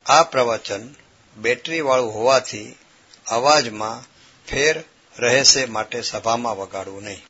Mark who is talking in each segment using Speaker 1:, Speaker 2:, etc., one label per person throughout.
Speaker 1: આ પ્રવચન બેટરીવાળું હોવાથી અવાજમાં ફેર રહેશે માટે સભામાં વગાડવું નહીં.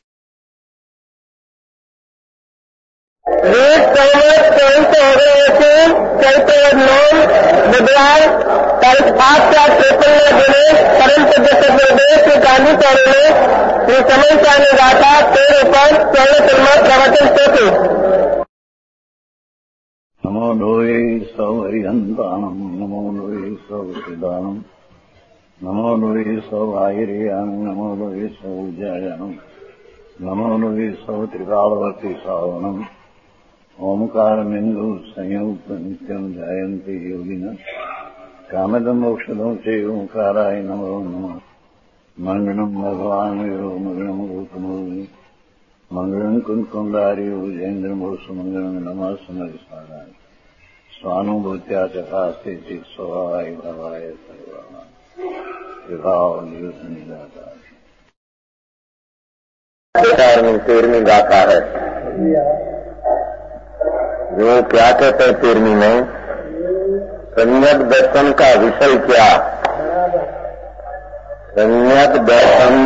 Speaker 2: नमो लोये सौ हरिहंताणम नमो लोये सौ सिदानम नमो लोये सौ आयर्याणम नमो लोये सौ जयनम नमो लोये सौ त्रिकालवर्ती सावनम ओमकार बिंदु संयुक्त नित्यम जयंती योगिना कामदम मोक्षदम से ओंकाराय नमो नमः मंगलम भगवान वीरो मंगलम रूपमोहि मंगलम कुंकुंडारी उजेन्द्र मोक्ष मंगलम नमः समरिसाराय स्वानुभूत्या चकास्ते चित स्वभावाय भवाय सर्वाणा विभाव निदाता.
Speaker 3: 13वीं गाथा है. जो क्या कहते हैं 13वीं में सम्यक दर्शन का विषय क्या. सम्यक दर्शन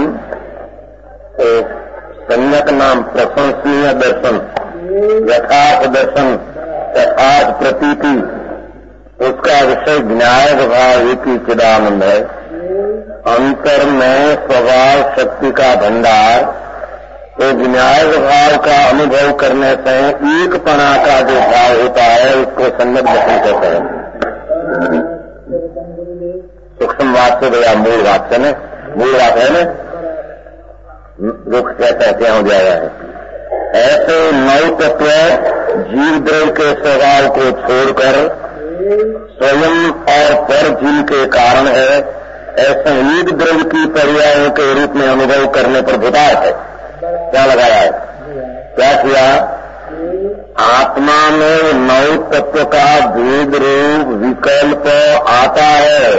Speaker 3: सम्यक नाम प्रशंसनीय दर्शन, यथार्थ दर्शन, यथार्थ प्रतीति, उसका विषय ज्ञायक भाव एक ही चिदानंद है. अंतर में स्वभाव शक्ति का भंडार, तो ज्ञायक भाव का अनुभव करने से एकपणा का जो भाव होता है उसको सम्यक दर्शन कहते हैं. सूक्ष्म बात से भैया मूल बात से न, मूल बात है न, दुख कहते हैं क्या हो जाएगा है. ऐसे नौ तत्व जीव द्रव्य के स्वभाव को छोड़कर स्वयं और पर जीव के कारण है, ऐसे एक द्रव्य की पर्यायों के रूप में अनुभव करने पर भूतार्थ है. क्या लगाया है, क्या किया. आत्मा में नौ तत्व का भेद रूप विकल्प आता है.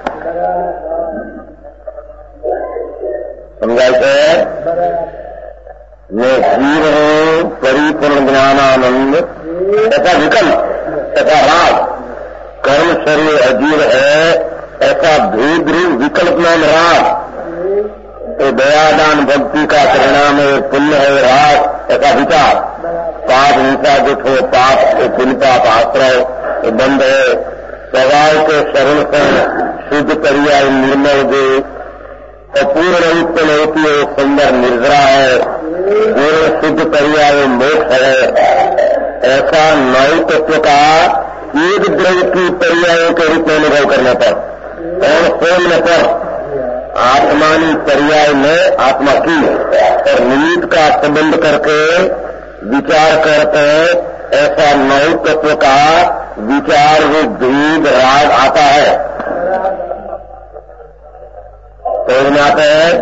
Speaker 3: समझाते हैं. मैं जीव हूँ परिपूर्ण ज्ञानानंद, ऐसा विकल्प, ऐसा राग. कर्म शरीर अजीव है, ऐसा भेद रूप विकल्प नाम राग. तो दयादान भक्ति का परिणाम है, पुण्य है राग, ऐसा विचार. पाप हिंसा दुख हो, पाप तो पुण्य पाप आश्रय बंध है. स्वभाव के शरण से शुद्ध पर्याय निर्मल दे, अपूर्ण उत्पन्न होती है सुंदर निर्जरा है, पूर्ण शुद्ध पर्याय मोक्ष है. ऐसा नौ तत्व का एक द्रव्य की पर्यायों के रूप में अनुभव करने पर और स्वयं पर आत्मानी पर्याय में आत्मा की और निमित्त का संबंध करके विचार करते हैं. ऐसा नौ तत्व का विचार रूप भेद राग आता है. समझ में आता है.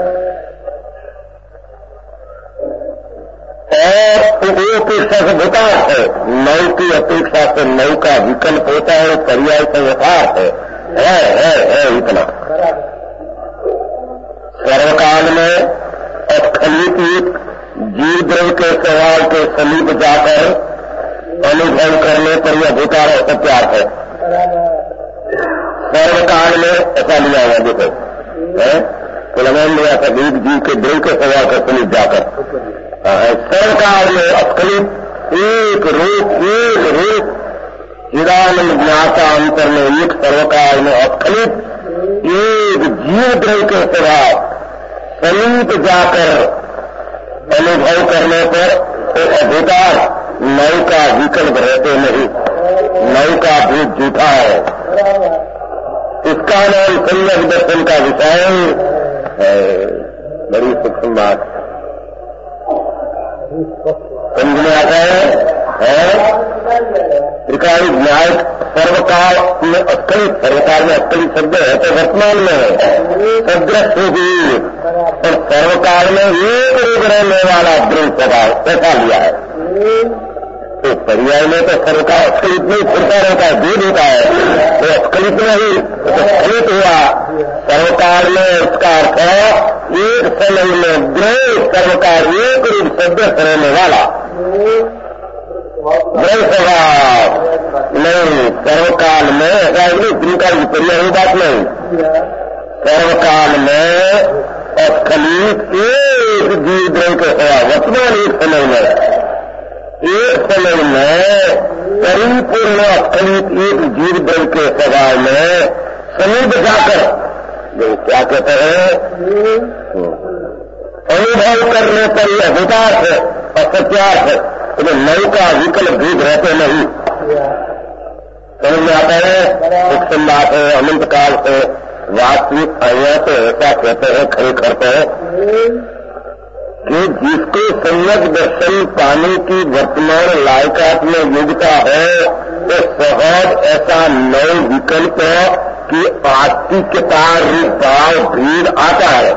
Speaker 3: और वो अपेक्षा से भूतार्थ है. नौ की अपेक्षा से नौ का विकल्प होता है, पर्याय से यथार्थ है इतना. सर्वकाल में अस्खलित जीव द्रव्य के स्वभाव के समीप जाकर अनुभव करने पर यह भूतार्थ सत्यार्थ है. सर्वकाल में ऐसा लिया हुआ देखो लगान लिया था जीव के द्रव्य के स्वभाव के समीप जाकर. सर्वकाल में अस्खलित एक रूप चिदानंद ज्ञाता अंतर में एक सर्वकाल में अस्खलित एक जीव द्रव्य के स्वभाव समीप जाकर अनुभव करने पर तो अभूतार नौ का विकल्प रहते नहीं, नौ का भेद झूठा है. इसका नाम सम्यक दर्शन का विषय है. बड़ी सूक्ष्म बात समझ में आता है. त्रिकाली न्याय सर्वकाल में अस्खलित, सर्वकाल में अस्खलित शब्द है तो वर्तमान में है सदृश भी, और सर्वकाल में एक रूप रहने वाला द्रव्य स्वभाव ऐसा लिया है. तो पर्याय में तो सर्वकाल अस्खलित नहीं फिरता रहता है, दूर होता है, तो अस्खलित नहीं स्खलित हुआ. सर्वकाल में उसका अर्थ है एक समय में द्रव्य सर्वकाल एक रूप सदृश रहने वाला द्रव्य स्वभाव नहीं. सर्वकाल में ऐसा नहीं, त्रिकाल की पर्यायी बात नहीं। सर्वकाल में अस्खलित एक जीव द्रव्य के सवा वर्तमान एक समय में परिपूर्ण अस्खलित एक जीव द्रव्य के स्वभाव में समीप जाकर जो क्या कहते हैं अनुभव करने पर यह अभूतार्थ है और सत्यार्थ तो नौ का विकल्प भेद रहते नहीं। समझ में आता है। एक संवाद है अनंत काल से वास्तविक आया तो ऐसा कहते हैं, खड़े करते हैं कि जिसको सम्यक दर्शन पाने की वर्तमान लायकात में योग्यता है तो सहज ऐसा नौ विकल्प की आस्तिकता रूप भाव भीड़ आता है।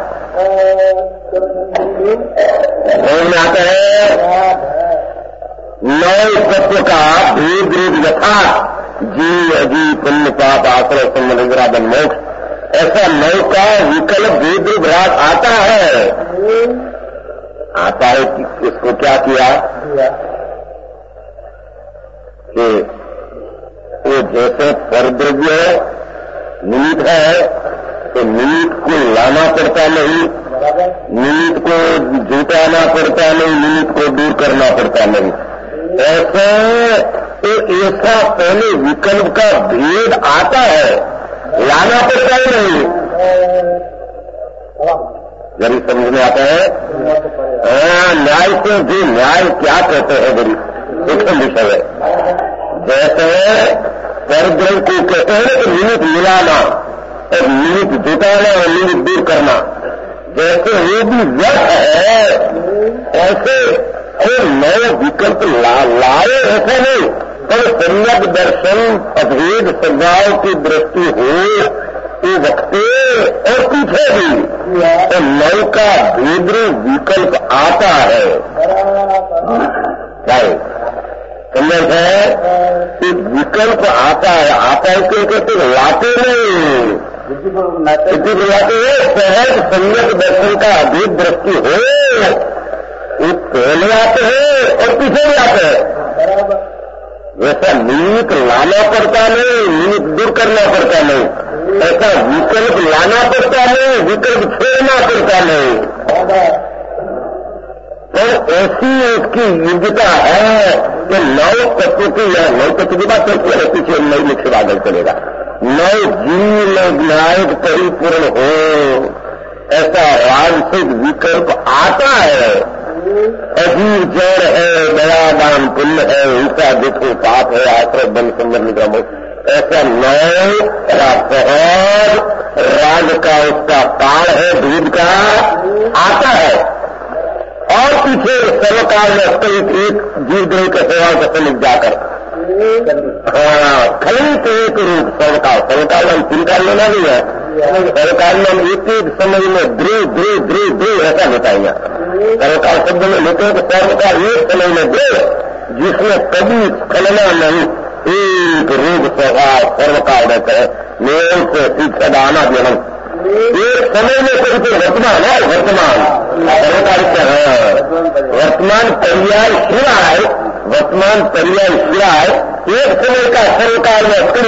Speaker 3: समझ में आता है। नौ तत्व का भेद रूप यथार्थ जीव अजीव पुण्य पाप आश्रय संबंध मोक्ष ऐसा नौ का विकल्प भेद रूप राग आता है। कि इसको क्या किया कि वो जैसे परद्रव्य निमित्त है तो निमित्त को लाना पड़ता नहीं, निमित्त को जुटाना पड़ता नहीं, निमित्त को दूर करना पड़ता नहीं। ऐसा पहले विकल्प का भेद आता है, लाना पड़ता ही नहीं। जरी समझ में आता है। न्याय से भी न्याय क्या कहते हैं बड़ी सूक्ष्म विषय है। जैसे परद्रव्य को कहते हैं कि निमित्त मिलाना और निमित्त जुटाना और निमित्त दूर करना, जैसे वो भी व्यर्थ है ऐसे कोई नए विकल्प लाए ऐसा नहीं। पर सम्यक दर्शन अभेद स्वभाव की दृष्टि हो तो वक्ते और पीछे भी तो नौ का भेद विकल्प आता है। समझ है कि विकल्प आता है क्यों कहते लाते नहीं, लाते हैं सहज सम्यक दर्शन का अभेद दृष्टि हो वो पहले आते हैं और पीछे भी आते हैं। वैसा निमित्त लाना पड़ता नहीं, निमित्त दूर करना पड़ता नहीं, ऐसा विकल्प लाना पड़ता नहीं, विकल्प छोड़ना पड़ता नहीं। तो ऐसी इसकी योग्यता है कि नौ तत्व की या नौ तत्व की बात करती है, पीछे नई लिखे आगे चलेगा। नौ जीव में न्यायिक परिपूर्ण हो ऐसा राजसिक विकल्प आता है। अजीब जड़ है, दया दान पुण्य है, हिंसा दुख पाप है, आश्रय बन संबंध का ऐसा नौ सहज राग का उसका ताड़ है, दूध का आता है। और पीछे सर्वकाल में एक जीव देव के सेवा का समीप जाकर खलित एक रूप सर्वकाल में तीन काल लेना नहीं है। सर्वकाल में एक समय में ध्रुव ऐसा होता है। सर्वकाल शब्द में लेते हैं तो सर्वकाल एक समय में ध्रुव जिसमें कभी स्खलना नहीं, एक रूप स्वभाव सर्वकाल रहता है। मेल से शिक्षा दाना ज्ञान एक समय में कभी तो वर्तमान है, वर्तमान पर्याय शिवाय, वर्तमान पर्याय शिवाय एक समय का सर्वकाल में अस्करी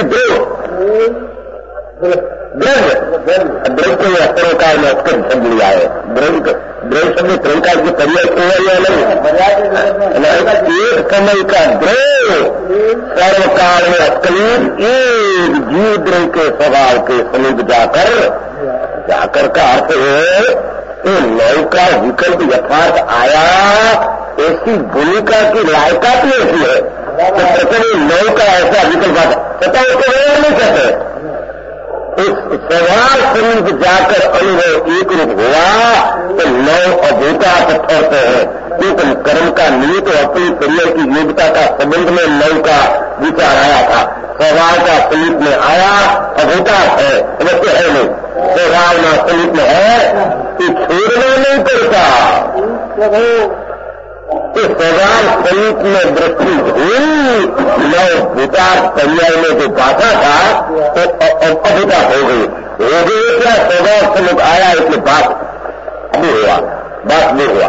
Speaker 3: द्रव्य सर्वकाल में अस्कर शब्द लिया है। द्रव्य शब्द सर्वकाल की पर्याय या नहीं, एक समय का द्रव्य सर्वकाल में अस्कलीन एक जीव द्रव्य के स्वभाव के समीप जाकर का अर्थ है तो नौ का विकल्प यथार्थ आया। ऐसी भूमिका की लायकात ही ऐसी है तो प्रथम नौ का ऐसा विकल्प आता पता उसको नहीं कहते। उस स्वभाव समीप जाकर अनुभव एक रूप हुआ तो नौ अभूता ठहरते हैं। क्योंकि कर्म का निमित्त अपनी करियर की योग्यता का संबंध में नौ का विचार आया था। स्वभाव का समीप में आया अभूता है, वैसे है नहीं। स्वभाव ना समीप में है तो छोड़ना नहीं पड़ता। तो स्वभाव समीप में दृष्टि हुई नौ भूतार्थ पर्याय में जो बाधा था तो अभूता हो गई। क्या स्वभाव समीप आया इसलिए बात नहीं हुआ,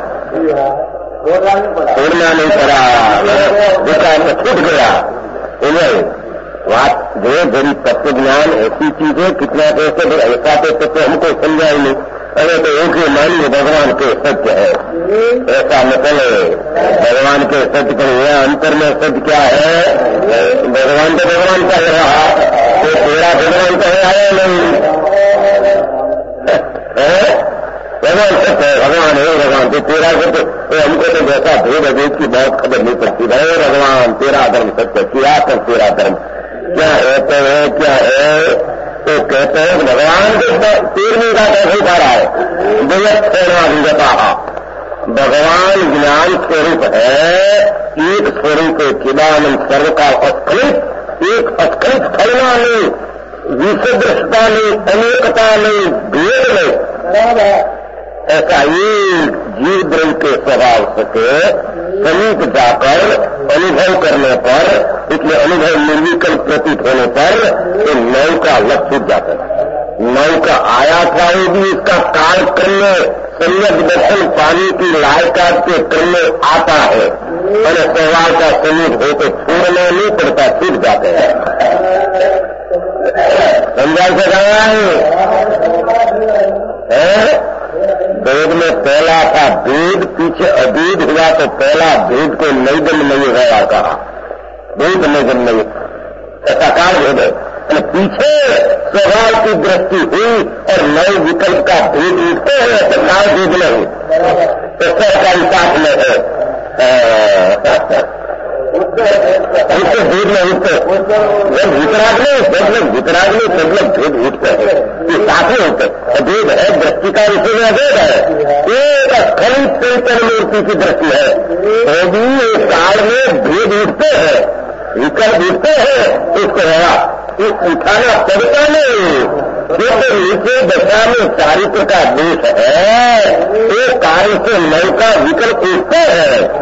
Speaker 3: छोड़ना नहीं पड़ा, विचार में छूट गया। उन्हें जो बड़ी तत्व ज्ञान ऐसी चीज है, कितना कैसे ऐसा तो हमको समझा ही नहीं। अरे तो एक ही मानिए भगवान के सत्य है, ऐसा मतलब भगवान के सत्य पर यह अंतर में सत्य क्या है? भगवान तो भगवान का रहा, तो तेरा भगवान का है नहीं। भगवान सत्य है, भगवान है भगवान, तो तेरा सत्य तो हमको तो जैसा भेद अभेद की बहुत खबर नहीं पड़ती। भाई भगवान तेरा धर्म सत्य, क्या कर तेरा धर्म क्या है? तो है क्या है? तो कहते हैं भगवान के 13वीं का कैसे जा रहा है? जगत प्रेरणाधिगता, भगवान ज्ञान स्वरूप है, एक स्वरूप चिदानंद सर्व का अस्खलित, एक अस्खलित फैला नहीं, विसदृशता नहीं, अनेकता नहीं, भेद नहीं। ऐसा एक जीव द्रव्य के स्वभाव से समीप जाकर अनुभव करने पर, इसलिए अनुभव निर्विकल्प प्रतीत होने पर तो नौ का लक्ष्य छूट जाता है। नौ का आया था वो भी इसका काल करने सम्यक दर्शन पानी की लायकात के करने आता है, और स्वभाव का समीप हो तो छोड़ना नहीं पड़ता, छूट जाते हैं। समझा से कहा है वेद में पहला था वेद, पीछे अभेद हुआ तो पहला वेद को नैगम नहीं गया कहा, वेद नैगम नहीं, ऐसा काल भेद है। पीछे स्वभाव की दृष्टि हुई और नए विकल्प का भेद उठते हैं तो काल भेद नहीं, तो सरकारी साथ में है उससे भेद में उठते, जब वितराग में सब लोग भेद उठते हैं, ये साथ में होते हैं। भेद है दृष्टि का विषय में अभेद है, एक स्खलित चैतन्य मूर्ति की दृष्टि है, तो भी एक काल में भेद उठते हैं, विकल्प उठते हैं, उसको रहा उठाना पड़ता नहीं, क्योंकि नीचे दशा में चारित्र का दोष है, एक कार्य से नौ का विकल्प उठते हैं।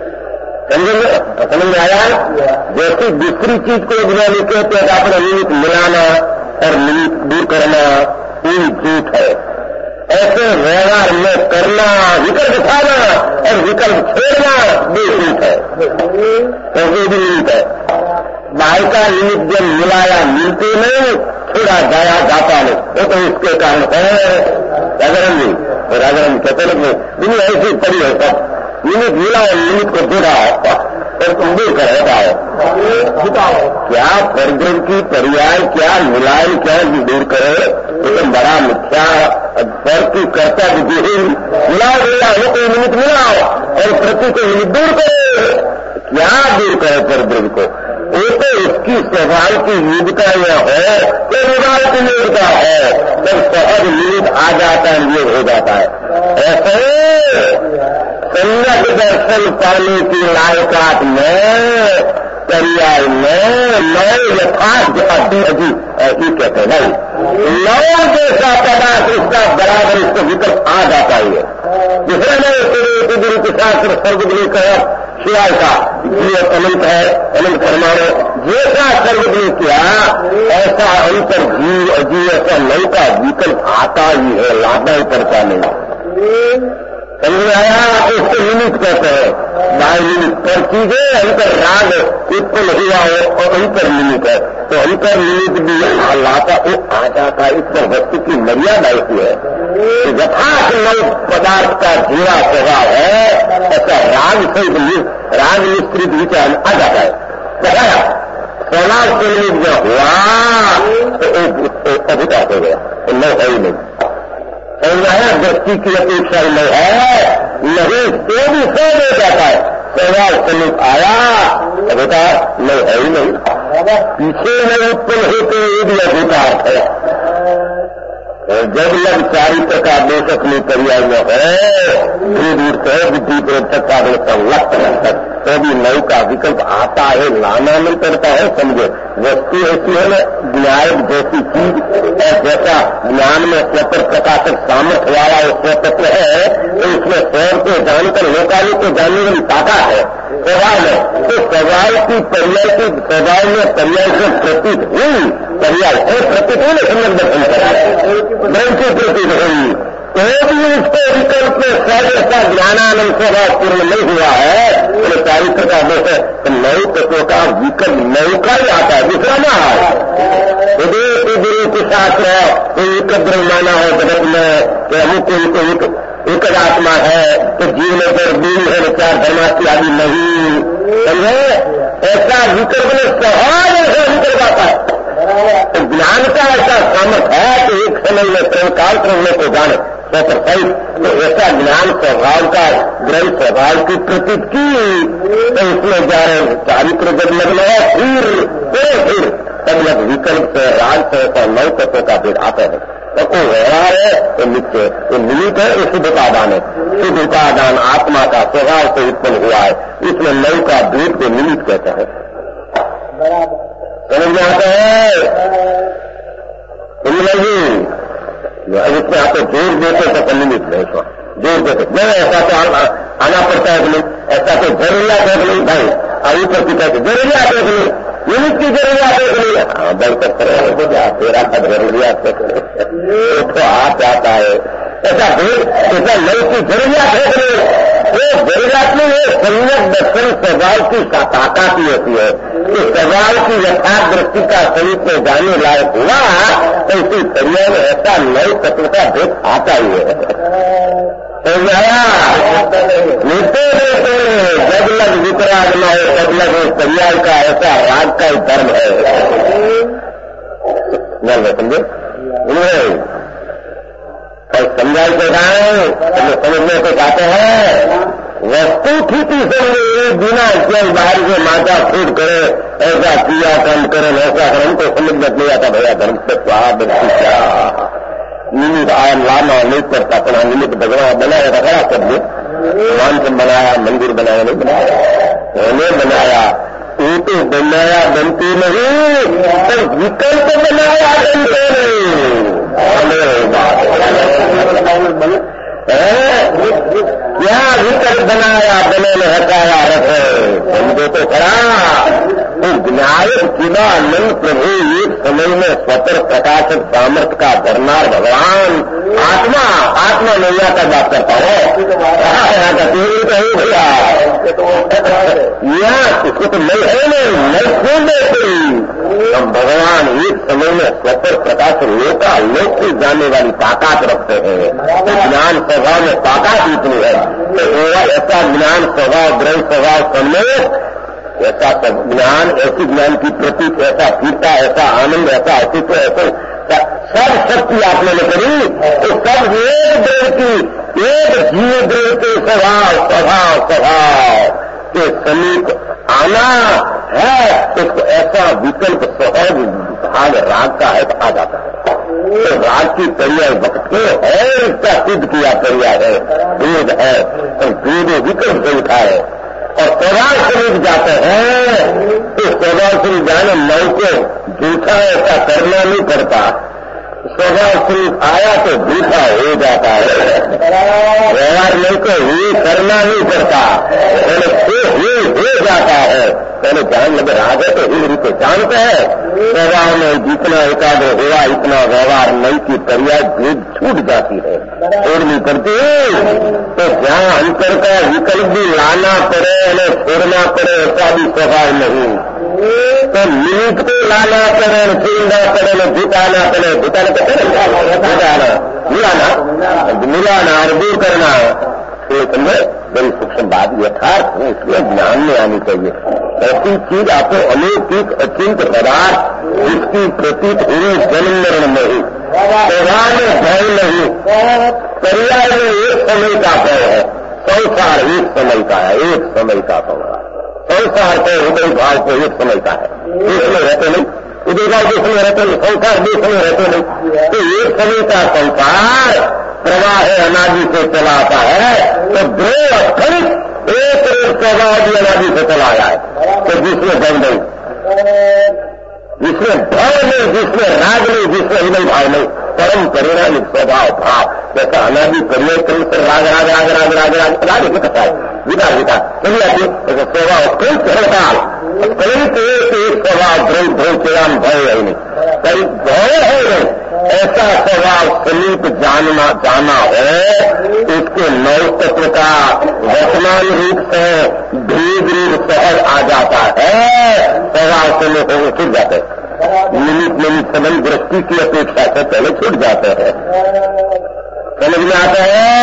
Speaker 3: समझ में आया? जैसे दूसरी चीज को ज्ञानी कहते हैं अपने निमित्त मिलाना और निमित्त दूर करना ये झूठ है, ऐसे व्यवहार में करना, विकल्प उठाना और विकल्प छोड़ना भी झूठ है, तो ये भी निमित्त है। बाहर का निमित्त जब मिलाया मिलते नहीं, छोड़ा जाया जाता नहीं, वो तो इसके कारण है राजाराम जी। राजाराम कहते हैं दुनिया ऐसी पड़ी है, सब निमित्त मिला और निमित्त को जोड़ा और तुम दूर कर बताओ क्या परद्रव की पर्याय क्या मिलाए क्या दूर करे, तो बड़ा मिथ्या पर की कर्ता विधि मिलाओ हो कोई निमित्त मिलाओ और प्रति को निमित्त दूर करे, क्या दूर करे परद्रव को? वो तो इसकी स्वभाव की युगता यह है तो विवाह की योग्यता है, जब सहज निमित्त आ जाता है योग हो जाता है। ऐसे सम्यक दर्शन पाने की लायकात में पर्याय में नौ यथार्थ ये कहते हैं नहीं, नौ जैसा पदार्थ इसका बराबर इसको विकल्प आ जाता है। दूसरे में गुरु के शास्त्र सर्वगुरु कहा शिवाय का जीव अनंत है, अनंत परमाणु जैसा सर्वगुरु किया ऐसा अंतर जीव अजीव ऐसा नौ का विकल्प आता ही है, लाना ही पड़ता नहीं। समझ आया? उसको निमित्त कहते हैं, बाह्य निमित्त पर चीजें अंतर राग उत्पन्न हुआ है और अंतर निमित्त है, तो अंतर निमित्त भी लाता वो आ जाता है। इस पर वस्तु की मर्यादा ऐसी है कि यथार्थ नौ पदार्थ का जीवा स्वभाव है, ऐसा राग मिश्रित विचार आ जाता है। बताया स्वभाव के निमित्त जो हुआ तो अभिपात हो गया, तो नौ है ही नहीं। व्यक्ति की अपेक्षा नहीं है, नहीं तो भी सौ हो जाता है, स्वभाव समीप आया बेटा नहीं है ही नहीं, पीछे में उत्पन्न होते ये भी अधिकार है। जब लग चारित्र का दोषक में पर्याय में है दूर से बुद्धि प्रेक्षक का संलग्न रहता तो भी नौ का विकल्प आता है, लाना नहीं पड़ता है। समझो वस्तु ऐसी है ना, न्याय जैसी चीज और जैसा ज्ञान में स्वतंत्र प्रकाशक सामर्थ्य वाला स्वतंत्र है, तो उसमें स्वयं को जानकर लोकाली को जानने वाली ताकत है स्वभाव में, तो स्वभाव की पर्याय की स्वभाव में पर्याय से प्रतीत हुई पर्याय से प्रतीत हुई सम्यक दर्शन करा प्रतीत हुई तो भी उसको विकल्प में सहज ऐसा ज्ञानानंद स्वभाव पूर्ण नहीं हुआ है, तो चारित्र का दोष है। तो नौ तत्वों का विकल्प नौका ही आता है, दूसरा ना है। गुरु के शास्त्र कोई एक द्रव्य माना है जगत में कि अमुक को एक आत्मा है, तो जीव में फिर दूरी है, चार धर्मार्थी आदि नहीं, समझे? ऐसा विकल्प में सहज ऐसा विकल्प आता है। तो ज्ञान का ऐसा सामर्थ्य है कि एक समय में काल प्रभु को जाने 100%। तो ऐसा ज्ञान स्वभाव का ग्रह स्वभाव की प्रतीक की, तो इसमें जाने चारित्र जब लगना है फिर तब लग विकल्प से राज से ऐसा नौ तत्वों का भेद आता है। तो वो व्यवहार है, तो नित्य, वो निमित्त है, वो शुद्ध उपादान है। शुद्ध उपादान आत्मा का स्वभाव से उत्पन्न हुआ है, इसमें नौ का भेद को निमित्त कहते हैं। समझ में आता है? नहीं, इसमें आपको जोर देते तो निमित्त है, जोर देते नहीं, ऐसा तो आना पड़ता है कि नहीं, ऐसा तो जरूरियात है कि नहीं भाई, अभी प्रति कहते जरूरियात है कि नहीं, निमित्त की जरूरियात है कि नहीं, हाँ बढ़कर तेरा का जरूरियात है कि नहीं, तो आप आता है ऐसा भेद, ऐसा नई की जरूरियात है कि नहीं, वो जरूरियात में ये सम्यक दर्शन स्वभाव की ताकत ही होती है कि स्वभाव की यथार्थ दृष्टि का स्वरूप में जाने लायक हुआ, तो इसी शरीर में ऐसा नए तत्व का भेद आता ही है। नित्य जब लग वितराग न हो तब लग पर्याय का ऐसा राग का ही धर्म है। समझे समझाई के गाय समझने को चाहते हैं, वस्तु ठीक ही समझे, बिना जल बाहर से माता फूट करे, ऐसा किया कर्म करे, ऐसा करे, हमको समझ में नहीं आता भैया धर्म से क्या निमित्त आया लाना नहीं करता, अपना निमित्त भगवान बनाया रखा सब भगवान से बनाया, मंदिर बनाया नहीं बनाया, उन्हें बनाया, वो तो बनाया बनती नहीं, तो विकल्प बनाया बनते नहीं। क्या विकल्प बनाया बने में हटाया रखे, समझो तो खड़ा। तो विनायक चिदानंद प्रभु एक समय में स्वतः प्रकाशक सामर्थ्य का धरनार भगवान आत्मा नैया का बात करता है, यहाँ का तीन कहीं भैया यहाँ इसको तो नहीं है, नहीं खोल देती। हम भगवान एक समय में स्वतः प्रकाश लोका लोक से जाने वाली ताकत रखते हैं। तो ज्ञान स्वभाव में ताकत इतनी है, तो ऐसा ज्ञान स्वभाव ग्रह स्वभाव सम्मेलन, ऐसा ज्ञान, ऐसी ज्ञान की प्रतीक, ऐसा पीता, ऐसा आनंद, ऐसा अस्तित्व, ऐसा सब शक्ति आपने ने करी, तो सब एक देव की, एक जीव देव के स्वभाव के समीप आना है, उसको ऐसा विकल्प सहज भाग राग का है तो आ जाता है। तो राग की पर्याय वक्त को है, इसका सिद्ध किया पर्याय है, वेद है, और वेद विकल्प से उठा है, और स्वभाव स्वरूप जाते हैं, तो स्वभाव स्वरूप जाने नौ को झूठा ऐसा करना नहीं पड़ता, स्वभाव स्वरूप आया तो झूठा हो जाता है, व्यवहार नहीं को ये करना नहीं पड़ता, पहले हो जाता है, पहले जान लगे राग है तो हिल को जानते हैं, स्वभाव में जितना एकाग्र हुआ इतना व्यवहार नहीं की पर्याय भेद छूट जाती है, छोड़नी पड़ती है। तो जहाँ अंतर का विकल्प भी लाना पड़े और छोड़ना पड़े ऐसा भी स्वभाव नहीं, तो निमित्त को लाना पड़े, छूटना पड़े, झुकाना पड़े, झुकाना तो मिलाना और दूर करना, समझे बड़ी सूक्ष्म बात यथार्थ है, इसलिए ज्ञान में आनी चाहिए। ऐसी चीज आपको अलौकिक अचिंत पदार्थ जिसकी प्रतीत हुई जन्म मरण नहीं, स्वभाव में भय नहीं, पर्याय में एक समय का भय है, संसार एक समय का है, एक समय का संसार, संसार को हृदय भाव को एक समय का है, देश में रहते नहीं, उदय भाव देश में रहते नहीं, संसार देश में रहते नहीं, तो एक समय का संसार प्रवाह है, अनादि से चला आता है, तो दो अखंड एक प्रवाह भी अनादि से चला आया है, तो जिसमें भय नहीं, जिसमें भय नहीं, जिसमें राग नहीं, जिसमें हृदय भाव नहीं, परम परिणाम स्वभाव भाव, जैसा अनादि परिवर्तन से राग राग राग राग राग राग राग कहता है, विकास चलिए आइए, जैसे स्वभाव कई हड़ताल, कई एक स्वभाव ध्रुव ध्रुव चिराम भय है नहीं, कई भय है नहीं, ऐसा स्वभाव समीप जाना है, इसके नौ तत्व का वर्तमान रूप से धीरे धीरे सहज आ जाता है, स्वभाव समीप हो छूट जाते हैं, निमित संबंध दृष्टि की अपेक्षा से पहले छूट जाते हैं। समझ में आता है?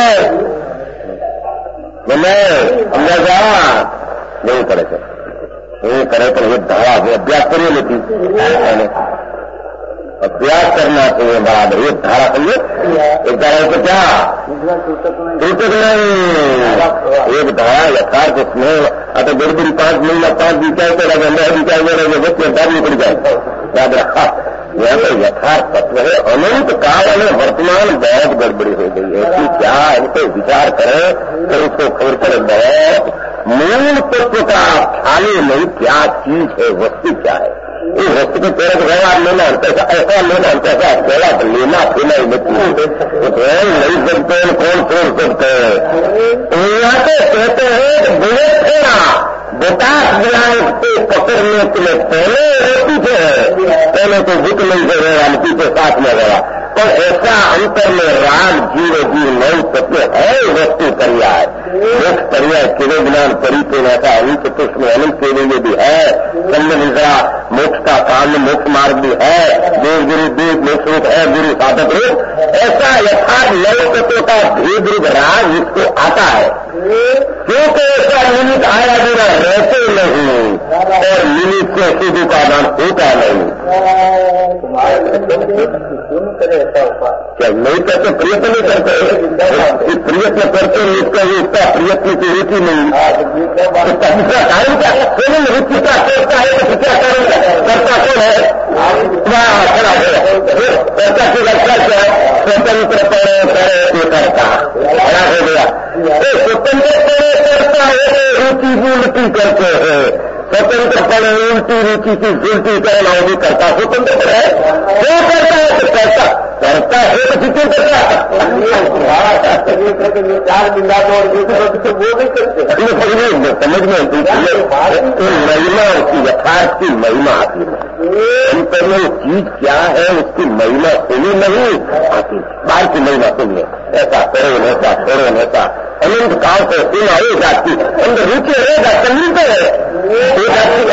Speaker 3: अंदाजा नहीं करे थे, ये करे तो ये धारा अभ्यास करिए, लेकिन अभ्यास करना चाहिए बराबर। ये धारा समझे, एक धारा तो क्या टूटक नहीं, एक धारा यथार्थ उसमें अगर गड़बड़ी 5 महीना 5 विचार कर विचार में नहीं पड़ जाए, याद रखा। यह तो यथार्थ तत्व है, अनंत काल में वर्तमान बहुत गड़बड़ी हो गई है कि क्या इनको विचार करें तो उसको खबर पड़े बहुत मूल तत्व का खाली नहीं, क्या चीज है, वस्तु क्या है। इस वस्तु को तेरे को व्यवहार लेना पैसा, ऐसा लेना पैसा, अकेला लेना पीना ही नहीं सकते, कौन छोड़ सकते हैं। यहाँ से कहते हैं कि बुलेट फेरा बोटास ब्लांक को पकड़ने के लिए पहले रोटी थे, पहले तो बुक नहीं थे, पीछे साथ में गया। पर ऐसा अंतर में राग जीव नौ तत्व है, वस्तु पर्याय मोक्ष पर्याय केवल ज्ञान परिचय रहता है, अनंत पुरुष में अनंत के लिए भी है, सम्मिलिता मोक्ष का काम मोक्ष मार्ग भी है, देव गुरु देव मोक्ष रूप है, गुरु साधक रूप। ऐसा यथार्थ नौ तत्व का भेद रूप राग जिसको आता है, क्योंकि ऐसा निमित्त आया बिना रहते नहीं और निमित्त से सिद्धि का नाम होता नहीं। क्या नहीं करते, प्रयत्न नहीं करते, प्रयत्न करते इसका प्रयत्न की रुचि नहीं, इसका दूसरा कारण क्या है, स्वयं रुचि का करता है तो क्या करेगा, करता कौन है, खड़ा है करता की रक्षा क्या है, स्वतंत्र करे करता खड़ा हो गया। स्वतंत्र करे करता है, रुचि की उल्टी करते हैं, स्वतंत्र पड़े उल्टी रुचि की उल्टी करना वो भी करता स्वतंत्र है, वो करता है तो करता करता है तो क्यों करता है, 4 बिंदा और तो वो भी करते हैं। समझ में महिमा उसकी यथार्थ की महिमा आती है, अंतर में चीज क्या है उसकी महिमा सुनी नहीं आती, बाहर की महिमा सुनिए, ऐसा करो ऐसा छोड़ो ऐसा अनंत काल से सुना एक जाति अंदर रुचि रहेगा, संगीत है एक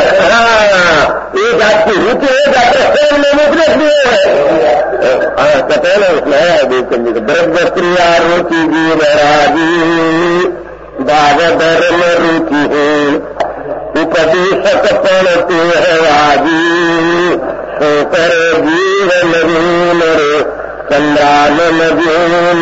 Speaker 3: जाति रुचि है जाते स्वयं में उपदेश दिए है, कहते हैं ना उसमें है देव द्रव्य क्रिया रुचि जीव राजी भाव धर्म रुचि है उपदेशक पड़ते है आजी सोकर जीव नवीन चंद्रान नवीन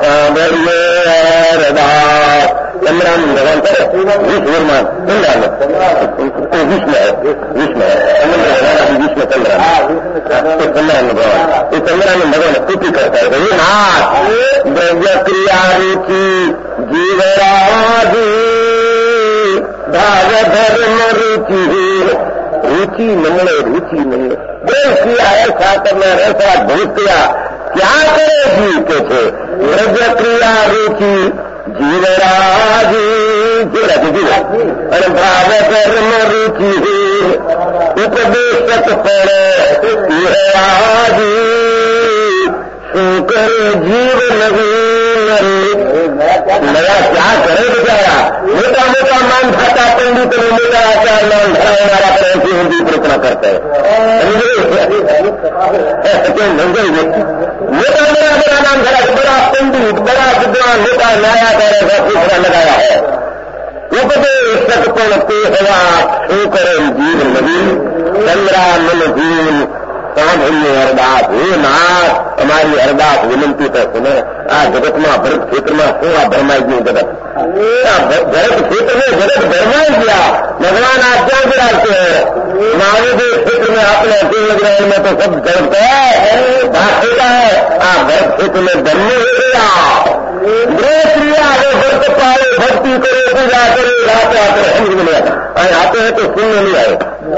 Speaker 3: चंद्रान भगवान विश्वमान चंद्रान विष्णु है विष्णु चंद्रान चंद्रान भगवान ये चंद्रान भगवान स्तुति करता है ये नाथ द्रव्य क्रिया रुचि जीवराजी भाव धर्म रुचि रुचि मंगले देश किया ऐसा करना ऐसा भूत किया क्या करे जीव के थे द्रव्य क्रिया रुचि जीवराजी और भाव धर्म रुचि उपदेशक पड़े जीवराजी शुकर जीव नवीन नया क्या करे बेचारा मोटा मोटा मान खाता पंडित ने मोटा आचार मान धरा हमारा पैसे हिंदी प्रचना करते हैं, मोटा मेरा नाम धरा बड़ा पंडित बड़ा विद्वान मोटा नया करेगा दूसरा लगाया है उपदेशक पड़ते हवा शुकर जीव नवीन चंद्रा मन जीवन साधन्य अरदास हे नाथ हमारी अरदास विनंती तो सुने आ जगत में भरत क्षेत्र में શું આ ભરમાઈ ગયું जगत भरत क्षेत्र में जगत भरमाई गया भगवान आज्ञा गिराते हैं महावीर क्षेत्र में अपने अतिग्रहण में तो सब जगत है होता है भरत क्षेत्र में धर्म हो गया गृह क्रिया भक्त पाए भक्ति करे पूजा करे आते आते समझ में नहीं आता आते हैं तो सुनने नहीं आए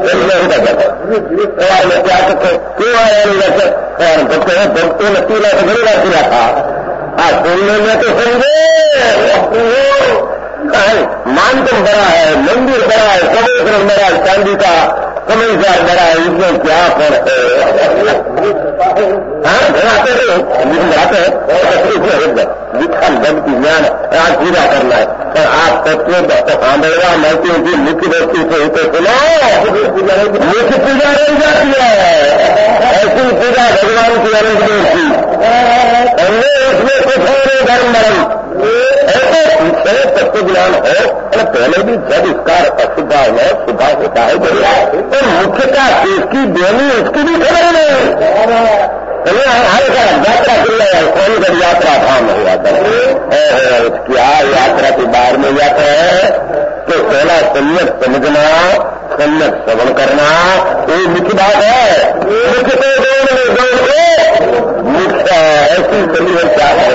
Speaker 3: सवाल में क्या क्यों आया भक्तों ने पीला तो गरीबा पीला था सुनने में तो समझे मानतम बड़ा है, मंदिर बड़ा है, समेश्वर बड़ा है, चांदी का समझदार बड़ा है, इसमें क्या फर्क है? हाँ धराते हैं, धराते हैं विखान भक्ति ज्ञान आज पूरा करना है। और आप तत्व आंदोलना महत्व की मुख्य व्यक्ति से होते सुनो, मुख्य पूजा रह जाती है। ऐसी पूजा भगवान की अनंत की हमने उसमें कुछ है धर्म धर्म ऐसे पीछे तत्व ज्ञान हो और पहले भी जब इसका अशुद्धा है शुद्धा होता है बढ़िया, तो मुख्यता इसकी देनी उसकी भी खबर नहीं। यात्रा कर रहे हैं, कौन कर यात्रा धाम हो जाता है क्या यात्रा के बाहर में जाता है? तो पहला सम्यक समझना, सम्यक श्रवण करना ये मुख्य बात है। मुख्य तो दौड़ के मुख्य ऐसी सम्यक क्या है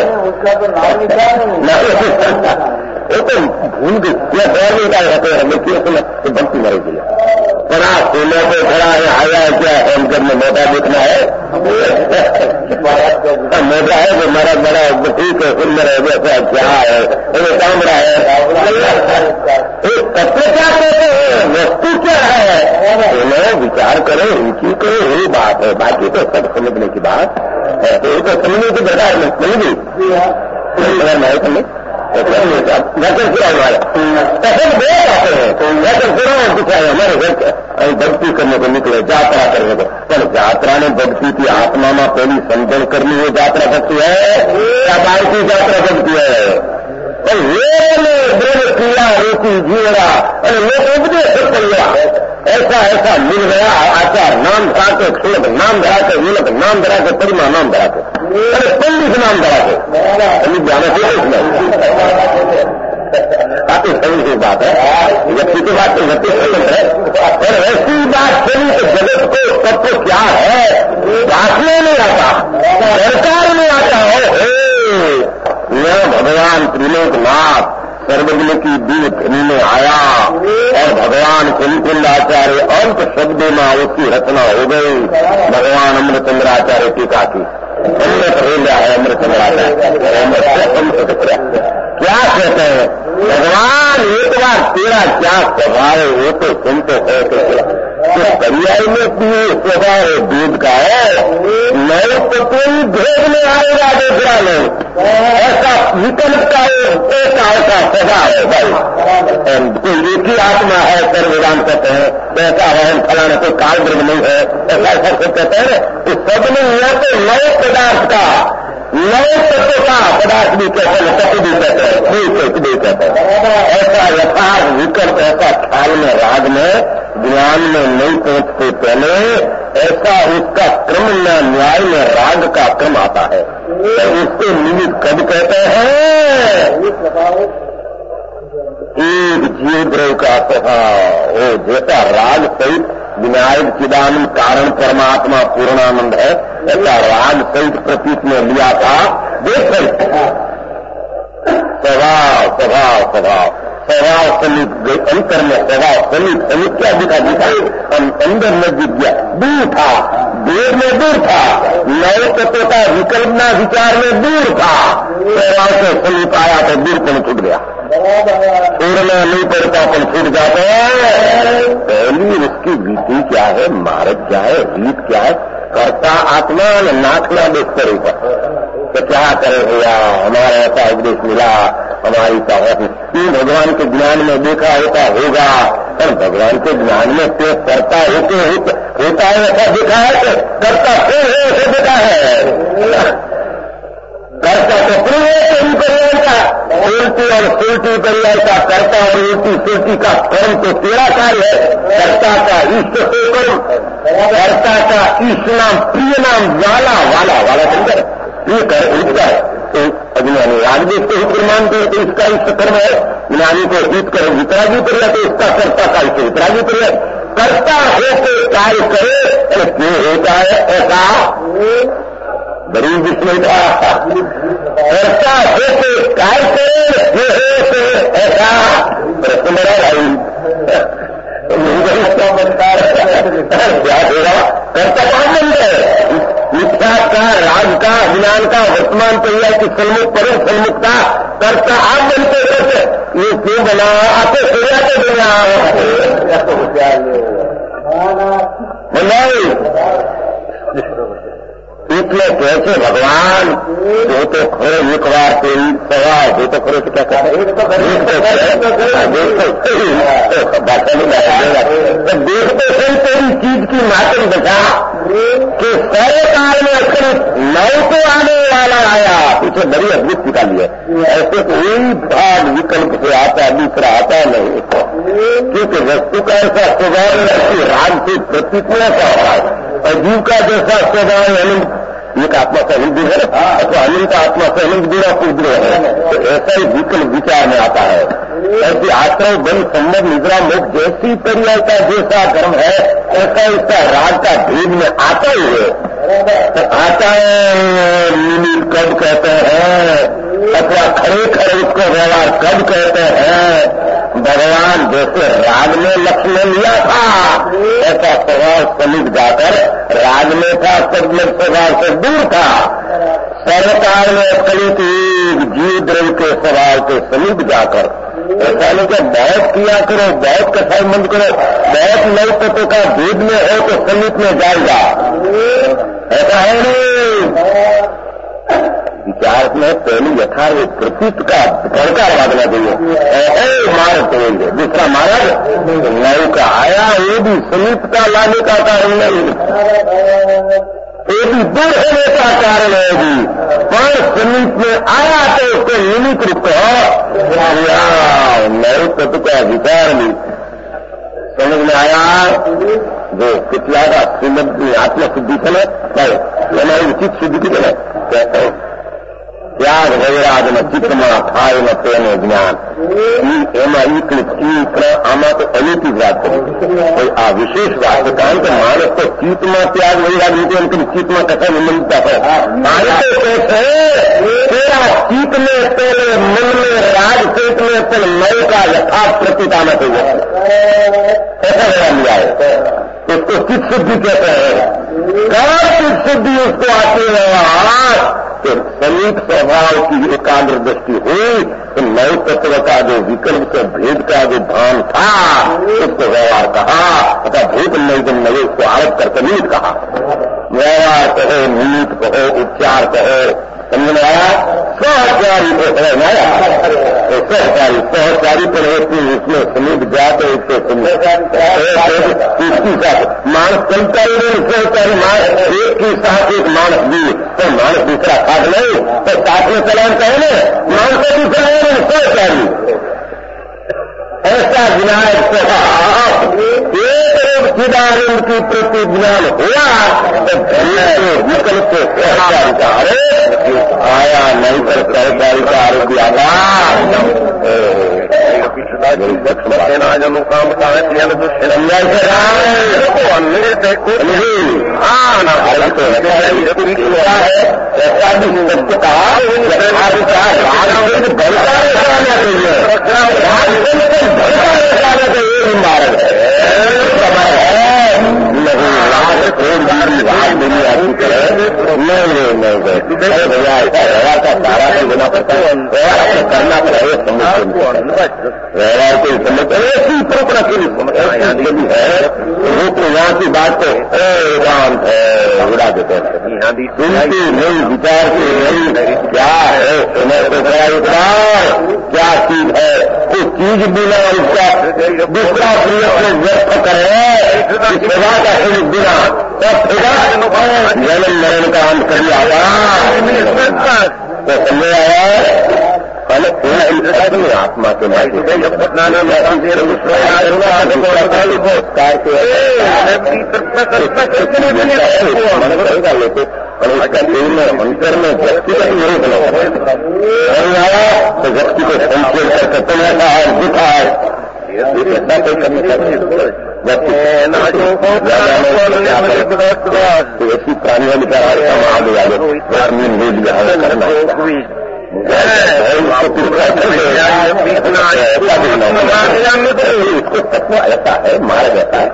Speaker 3: वो तो भूल गई या दौड़ नहीं का रहते हैं मुख्य समय तो बनती मरे दिया बड़ा सोने पे खड़ा है आया है क्या हेमकर में मोटा देखना है मोटा है वो मरा बड़ा ठीक है सुंदर है जैसा क्या है वो कामड़ा है तत्व क्या कहते हैं, वस्तु क्या है विचार करो, रुचि करो, यही बात है। बाकी तो सब समझने की बात है, तो समझने की दरकार में समझी नहीं नकल पूरा हमारा तसल दे जाते हैं नकल पूरा दिखाए हमारे घर भक्ति करने को निकले यात्रा करने को, पर यात्रा ने भक्ति की आत्मा में पहली समझन करनी है यात्रा भक्ति है या बाहर की यात्रा भक्ति है? और ये ब्रह्म क्रिया रोटी जीवड़ा और लोग उपदेश कर गया ऐसा ऐसा मिल गया आचार नाम धरा के क्षुलक नाम धरा के विलक नाम धरा के परिमा नाम धरा के अरे पंडित नाम धरा के अभी जाना चाहिए इसमें काफी सही सी बात है। व्यक्ति की बात तो व्यक्ति स्वतंत्र है और ऐसी बात चली तो जगत को सबको क्या है भाषण नहीं आता, सरकार नहीं आता हो भगवान त्रिलोकनाथ सर्वज्ञ की दूत धनी में आया और भगवान कुलकुंडाचार्य अंत शब्दों में उसकी रचना हो गई। भगवान अमृतचंद्राचार्य टीका की अमृत हो गया है अमृतचंद्राचार्य क्या कहते हैं भगवान एक बार तेरा क्या स्वभाव है वो तो तुम तो है तो पर्याय में भी स्वभाव दूध का है नहीं तो कोई भेद में आएगा दूसरा लोग ऐसा विकल्प का ऐसा ऐसा स्वभाव है भाई कोई एक ही आत्मा है सर्वदान कहते हैं ऐसा रहन फलाना कोई काल द्रव्य नहीं है ऐसा ऐसा सब कहते हैं तो सब में यह तो नए पदार्थ का नए तत्व का पदार्थ भी कहते हैं तत्व भी कहते हैं भी कहते हैं ऐसा यथार्थ विकल्प ऐसा ख्याल में राग में ज्ञान में नहीं पहुंचते पहले ऐसा उसका क्रम न न्याय में राग का क्रम आता है तो उसको निमित्त कब कहते हैं एक जीव द्रव का स्वभाव वो जैसा राग सहित विनायक चिदानंद कारण परमात्मा पूर्णानंद है ऐसा राग सहित प्रतीक में लिया था देख स्वभाव स्वभाव स्वभाव स्वभाव समित अंतर में स्वभाव समित समित क्या दिखा अंदर में विद्या दूर था देर में दूर था नए तत्व का विकल्पना विचार में दूर था स्वभाव से समीप आया तो दूर पर छूट गया छोड़ना नहीं पड़ता अपन छूट जाते पहली उसकी विधि क्या है मार्ग क्या है रीत क्या है कर्ता आत्मा नाचना देख करेगा तो क्या करे भैया हमारा ऐसा उपदेश मिला हमारी साहब भगवान के ज्ञान में देखा होता होगा पर भगवान के ज्ञान में तो कर्ता होता है ऐसा देखा है तो कर्ता फिर है ऐसे देखा है कर्ता तो फिर है पर्याय का उल्टी और सुल्टी पर्याय का कर्ता और उल्टी सुल्टी का कर्म तो तेरा कार्य है कर्ता का इष्ट से कर्म कर्ता का इष्ट नाम प्रिय नाम वाला वाला वाला समझे ये कर उसका तो अज्ञानी राजदेश को हित मानते हैं तो इसका इष्ट कर्म है ज्ञानी को हित कर वितरागी पर्याय तो इसका कर्ता का इष्ट वितरागी पर्याय कर्ता होकर कार्य करे और क्यों होता है ऐसा बड़ी विस्मय था कर्ता होकर कार्य करे क्यों होते ऐसा प्रश्न मेरा भाई क्या होगा कर्ता कौन बनते हैं मिथ्या का राग का ज्ञान का वर्तमान पर्याय की सन्मुख परम सन्मुख का कर्ता आप बनते करते ये क्यों बना आते सूर्या के बिना नहीं इसलिए कैसे भगवान जो तो खरे एक बार तेरी सवाल जो तो खरे तो क्या कहते देख तो सही तेरी चीज की मातम बचा कि सारे काल में अक्सर नौ को आने वाला आया पीछे बड़ी अद्भुत निकाली है ऐसे कोई भाग विकल्प से आता दूसरा आता नहीं क्योंकि वस्तु का ऐसा स्वभाव है राग से प्रतीक में ऐसा होता है और जीव का जैसा स्वभाव अनंत एक आत्मा से अनंत दूर है अथवा अनंत आत्मा से अनंत दूर कुछ दूर है तो ऐसा ही विकल्प विचार में आता है ऐसी आश्रय बल संबंध निद्रा मोक्ष जैसी पर्याय का जैसा कर्म है ऐसा इसका राग का भेद में आता ही है तो आता है कब कहते हैं अथवा खरे खरे उसको व्यवहार कब कहते हैं भगवान जैसे राग में लक्ष्य में लिया था ऐसा स्वभाव समीप जाकर राग में था सदमत स्वभाव से दूर था सर्वकाल में कलित जीव द्रव्य के स्वभाव के समीप जाकर ऐसा नहीं कि बहुत किया करो बहुत कथा मंद करो बहुत नई तत्व का भेद में हो तो समीप में जाएगा ऐसा है नहीं विचार में पहली यथार्थ प्रतीत का भड़कार बांधना चाहिए मार्ग करेंगे दूसरा मार्ग नौ का आया ये भी समीपता लाने का कारण नहीं ये भी दूर होने का कारण है भी पर समीप में आया तो उसको निमित्त रूप नौ तत्व का विचार भी समझ में आया जो पिछला का श्रीमद आत्मशुद्धि चले हमारी उचित शुद्धि की चले कहते हैं त्याग वैराग न चित्तમાં થાય ન તેનો જ્ઞાન એમાં આમાં તો અનીતિ વાત કરી કોઈ આ વિશેષ વાત કારણ કે માણસ તો ચિત્તમાં ત્યાગ વૈરાગ નીતિ એમ કરી ચિત્તમાં કથા નિમિત્તા હોય માણસ તો છે તેરા ચિત્ત में पहले मन में राग चेत में पहले नए का यथार्थ प्रतीत आना चाहिए ऐसा बना लिया है उसको चित्त शुद्धि कहते हैं कब चित्त शुद्धि उसको आती है तो समीप स्वभाव की एकाग्र दृष्टि हुई तो नए तत्व का जो विकल्प से भेद का जो भान था उसको व्यवहार कहा तथा भूत नई जन नए उसको आरोप करके निमित कहा व्यवहार कहो निमित कहो उपचार कहो समझ में आया सहचारी तो है सहचारी पर उसमें समीप जाते उसको मानस चलता ही नहीं सहचारी मानस एक के साथ एक मानस भी तो मानस दूसरा साथ नहीं तो साथ में चलान कहे ना मानस को दूसरा है सहचारी ऐसा विनायक स्वभाव एक चिदानंद की प्रति ज्ञान हुआ तो विकल्प से सहचारी का आया नहीं पर सहचारी का आरोप आता मुकाम का ऐसा भी सत्य कहा मार्ग है भैया ऐसा व्यवहार का सारा नहीं देना पड़ता है व्यवहार करना पड़ेगा व्यवहार को समझ ऐसी परंपरा के लिए समझ है रूप यहाँ की बात को एकांत है उड़ा देते हैं सुनती नहीं विचार की नहीं क्या है क्या चीज है उस चीज बिना उसका दूसरा प्रयत्न व्यक्त करे सेवा का शरीर बिना तब जन्म मरण का अंत कर लिया तो समझ आया आत्मा के लेते और उसका दिल में अंतर में व्यक्तिगत विरोध न आया तो व्यक्ति को संशय करके तुम्हें है दुखा है ऐसा कोई करनी चाहिए ऐसी प्राणियों में आगे आगे ऐसा है मारा जाता है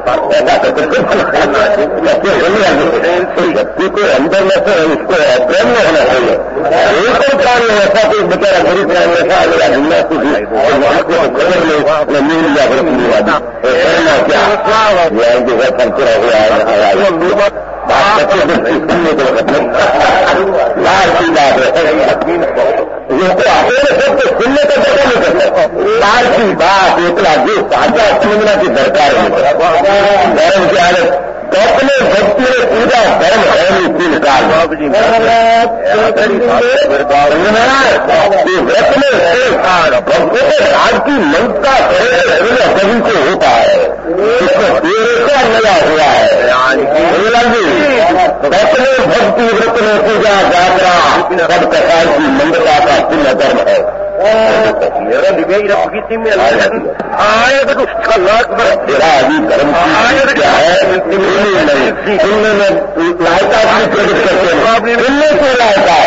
Speaker 3: व्यक्ति को अंदर में से उसको प्रेम में होना चाहिए एकदम प्राण में ऐसा कोई बेचारा गरीब प्राण में ऐसा आएगा जिंदा खबर नहीं अपने मिल लिया बड़ा करना क्या पूरा हुआ बात सुनने को लाल की बात है ये तो अपने सब तो सुनने का जगह नहीं करता लाल की बात इतना जो साझा समझना की दरकार है धर्म की हालत तो अपने भक्ति में पूजा धर्म है नहीं तीन काल व्रत में राज की ममता सभी को होता है इसमें तेरे का नया हुआ है अपने भक्ति व्रत में पूजा जात्रा सब प्रकार की मंगता का पुण्य धर्म है आए तो उसका लाख तेरा अभी धर्म क्या है सुनने में लायका भी प्रकट करते हैं सुनने से लायका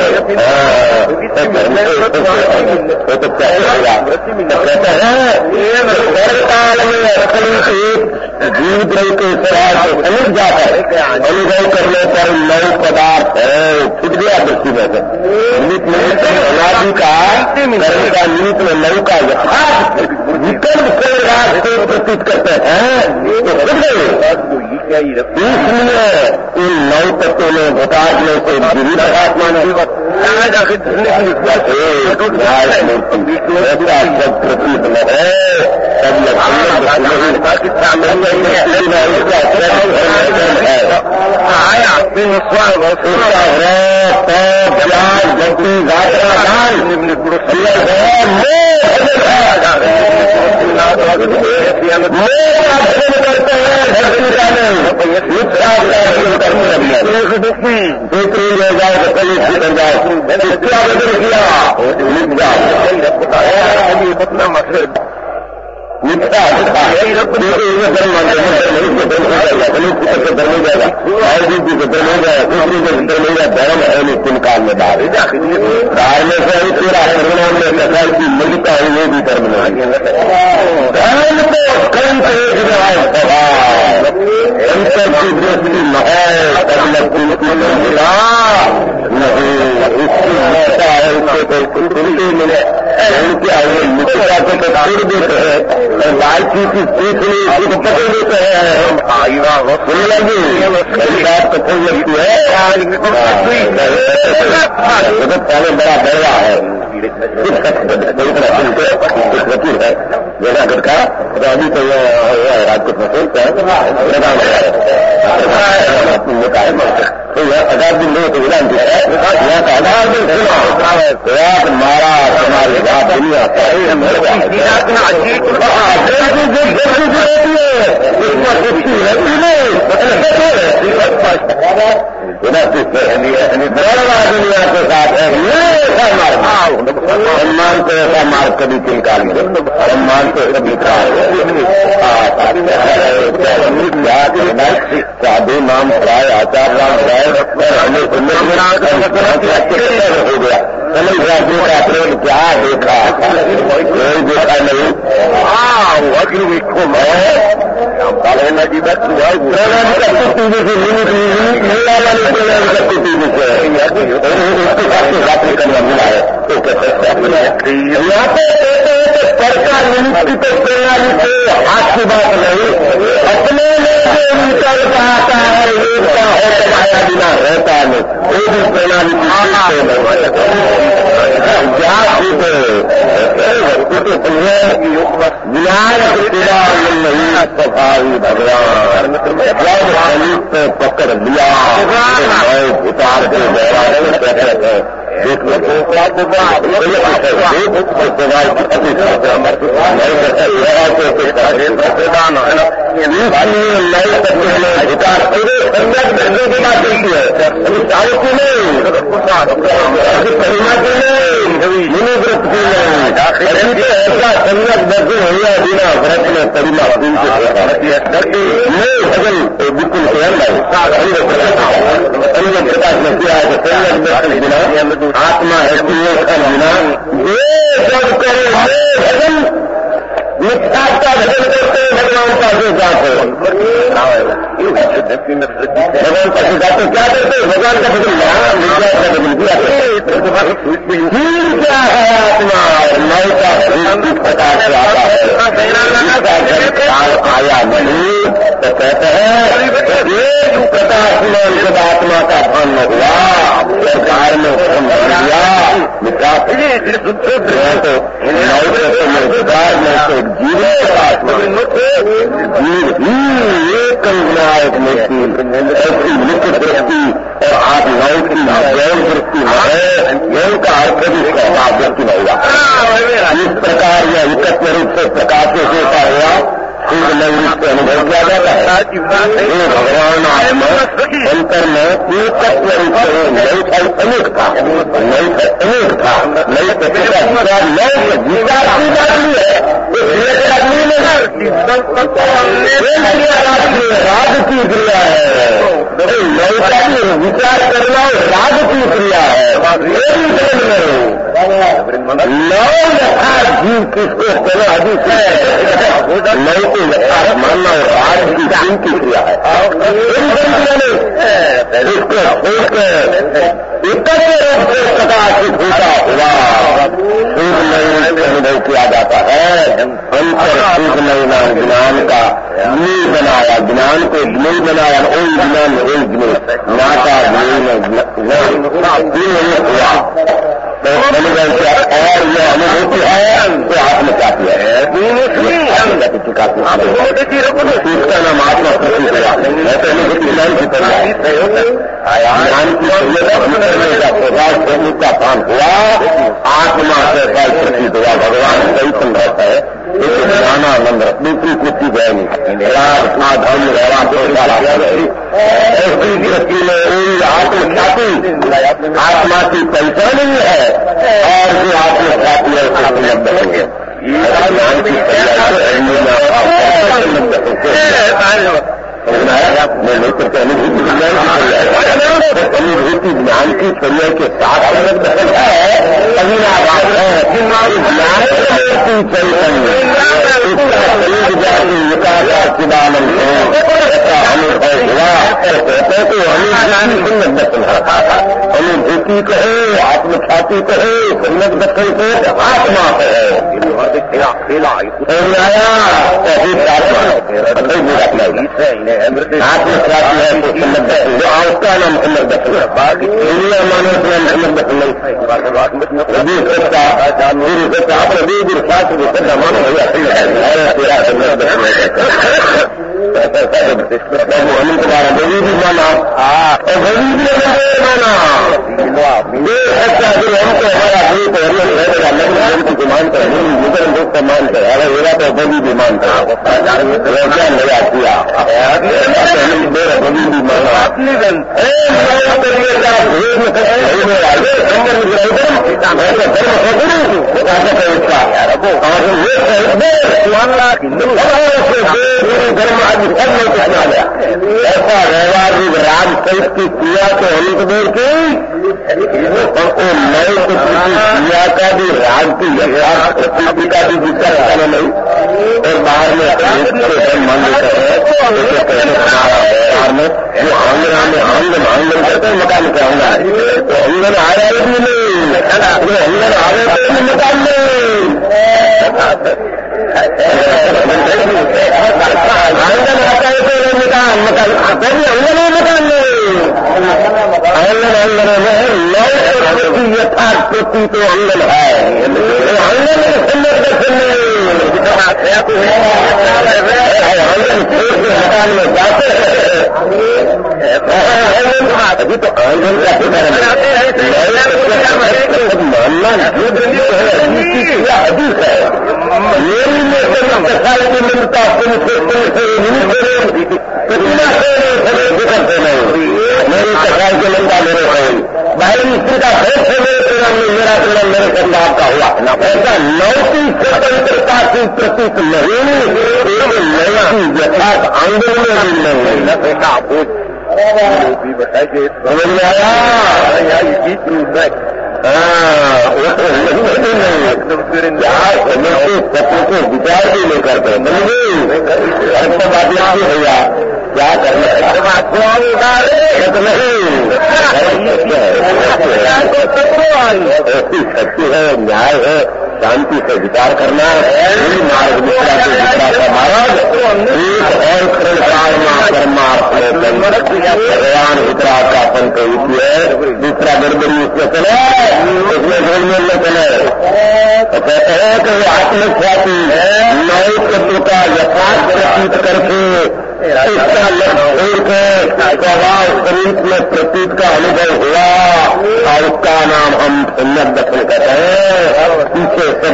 Speaker 3: तो क्या कहते हैं काल में जीवित रही के सवाल से समझ जाता है अनुभव करने पर नव पदार्थ है छुट गया दृष्टि में निमित्त में अनादि का कर्म का निमित्त में नव का यथार्थ विकल्प से राज को प्रतीत करते हैं तो छुट गए इसलिए इन नव तत्वों में घटाटने से विविध आत्मा ने प्रतीत न है आया भक्ति गात्रा दान करते हैं भक्ति का नहीं दूसरी ले जाए तो कल कर जाए क्या बदल किया अपना मकसद निष्ठा धर्म मानते हैं धर्म हो जाएगा और भी धर्म हो जाएगा दूसरी को धर्म हो जाएगा धर्म है नहीं तीन काल में दार में से ही पूरा परिणाम में प्रकार की मलिका है वो भी धर्म नहीं धर्म को कंठ एक स्वभाव अंतर की दृष्टि न है मिला नहीं उसकी ममता है उसको कुंडली मिले उनके आगे मित्रता को तो छोड़ देते हैं लालची की सीख ली उसको पकड़ देते हैं सुन लगी बात तो खुल लगती है पहले बड़ा बड़ा है वकील है जूनागढ़ का अभी तो राजकोट में सोचता है तो यह 10 दिन लोगों को विधान दिया है यहाँ का 10 दिन सुना मारा हमारे बात दुनिया दुनिया के साथ है सम्मान को ऐसा मार्ग कभी किन काल में सम्मान को कभी साधु नाम प्राय आचार नाम प्राय हमें सुंदर हो गया समझ राज्यों का प्रेम क्या देखा कोई देखा नहीं वकील विखो में पालना जी बात प्रणाम करती टीवी से मिला वाली प्रणाम करती टीवी से बात करना मिला है तो यहाँ पे सरकार निमित्त प्रणाली से हाथ की बात नहीं अपने में जो निकलता आता है एकता है तुम्हारा बिना रहता नहीं वो भी प्रणाली विनायक सफाई भगवान जब पकड़ लिया उतार के व्रत की ऐसा संगत दर्ज हुआ बिना व्रत में परिमा भजन बिल्कुल प्रकाश में किया है संगत दर्शन बिना आत्मा है बिना ये सब करे भजन मिथ्यात्व का भजन करते भगवान पास जाते भगवान पास जाते क्या करते भगवान का भजन विद्या का भजन किया क्या है आत्मा नई का प्रकार से आता है आया नहीं तो कहते हैं एक प्रकाश में जब आत्मा का भान न हुआ सरकार में हुक्म कर दिया विकास तो विकार में तो जीवित आत्मा जीव ही एक कल्पनायक मूर्ति ऐसी नित्य दृष्टि और आप नौ की गौर दृष्टि में है यौन का अर्थ भी स्वभाव दृष्टि में होगा इस प्रकार यह एकत्व रूप से प्रकाशित होता हुआ शुद्ध नई रूप से अनुभव किया जाता है ये भगवान आत्मा अंतर में एकत्व रूप से नई था अनेक था नई था अनेक था नई प्रतिष्ठा नई विचार की जाती है राग की क्रिया है नौका की विचार करना राग की क्रिया है नौ यथार्थ जीव किसको चलो अधिक है नौ को यथार्थ मानना और राग की जीव की क्रिया है इसको छोड़कर एकत्र रूप से प्रकाशित होता हुआ शुद्ध नई अनुभव किया जाता है अंतर शुद्ध नई नाम ज्ञान का मूल बनाया ज्ञान को मूल बनाया ओम ज्ञान ओम ज्ञान नाका हुआ तो अनुभव किया और यह अनुभूति है तो आपने क्या किया है उसका नाम आत्मा प्रतीत हुआ ऐसे अनुभूति ज्ञान की तरह ज्ञान की स्वभाव स्वरूप का काम हुआ आत्मा से फल प्रतीत हुआ भगवान चैतन्य रहता है ज्ञानानंद दूसरी कुछ गए नहीं धर्म ऐसी दृष्टि में आत्मख्याति आत्मा की पहचान ही है और जो आत्मख्याति है उससे उपलब्ध होंगे ज्ञान की अनुभूति ज्ञान की क्रिया के साथ संबद्ध है अविनाभास है ज्ञान की चैतन्य चिदानंद है ऐसा अनुभव हुआ कहते तो अनुभूति कहे आत्मख्याति कहे सम्यक दर्शन को आत्मा कहे आत्मख्याति है तो सम्यक दर्शन उसका नाम सम्यक दर्शन दुनिया मानव का नाम सम्यक दर्शन मानो अनंत द्वारा देवी भी माना और देवी भी माना ऐसा जो हमको हमारा भूत रहेगा नहीं को मानता है मुद्रण भूत को मानता है अगर मेरा तो देवी भी मानता है क्या नया किया देवी भी माना धर्म आदि सब नहीं कहना गया ऐसा व्यवहार राज सहित की क्रिया तो अनंत देर की और नए क्रिया का भी राज की यथार्थ प्रकृति का भी विचार करना नहीं और बाहर में मान लेते हैं व्यवहार में जो आंगना में आंगन करते हैं मकान के आंगन तो आंगन आ रहे भी नहीं आंगन आ रहे तो मकान नहीं आंगन आता है तो मकान मकान आता है आंगन मकान नहीं आंगन में नौ प्रति यथार्थ प्रति तो आंगन है आंगन में सुंदर दर्शन नहीं आंगन छोड़ के मकान में जाते हैं अभी तो आंगन का मानना अधिक है मेरी में कथा की मिलता तुमसे मेरी कथा की मिलता मेरे भाई भाई स्त्री का भेद से मेरा प्रेम मेरे संवाद का हुआ ऐसा नौकी स्वतंत्रता की प्रतीक नहीं नया यथार्थ आंदोलन में नहीं बेटा समझ में आया तत्व को विचार भी नहीं करते बात भैया क्या करना ऐसी शक्ति है, न्याय है, शांति से विचार करना मार्ग दूसरा से दूसरा का महाराज एक और काल भगवान वितराग का अपन को है, दूसरा गड़बड़ी उसमें चले, उसमें गोलमेल में चले। तो कहते हैं कि आत्मख्याति नए तत्व का यथार्थ प्रतीत करके इसका लक्ष्य छोड़ के स्वभाव शरीर में प्रतीत का अनुभव हुआ और उसका नाम हम सम्यक दर्शन कहते हैं। पीछे सब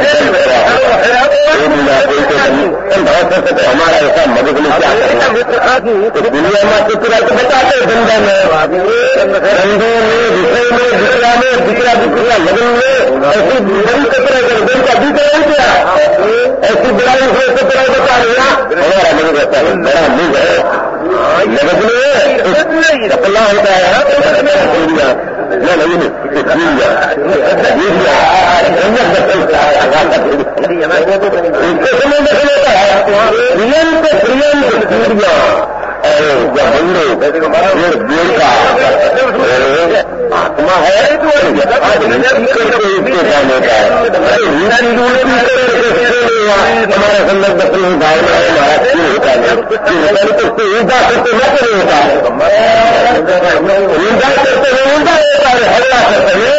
Speaker 3: हमारा ऐसा मदद में क्या करना, तो दुनिया में चित्रा तो बताते धंधा में धंधे में विषय में दूसरा लगन में ऐसी बड़ी कतरा कर का दूसरा नहीं किया, ऐसी बुराई से कतरा बता रहा हमारा मदद रहता है। बड़ा मुझ है जगत में सफला होता है नहीं उसके समय में होता है प्रियंत सूर्या देर का आत्मा है हमारे संदर्भ दर्शन में भावना है हमारा क्यों होता है तो उसको ऊर्जा करते न करे होता है, ऊर्जा करते हुए ऊर्जा होता है, हल्ला करते हुए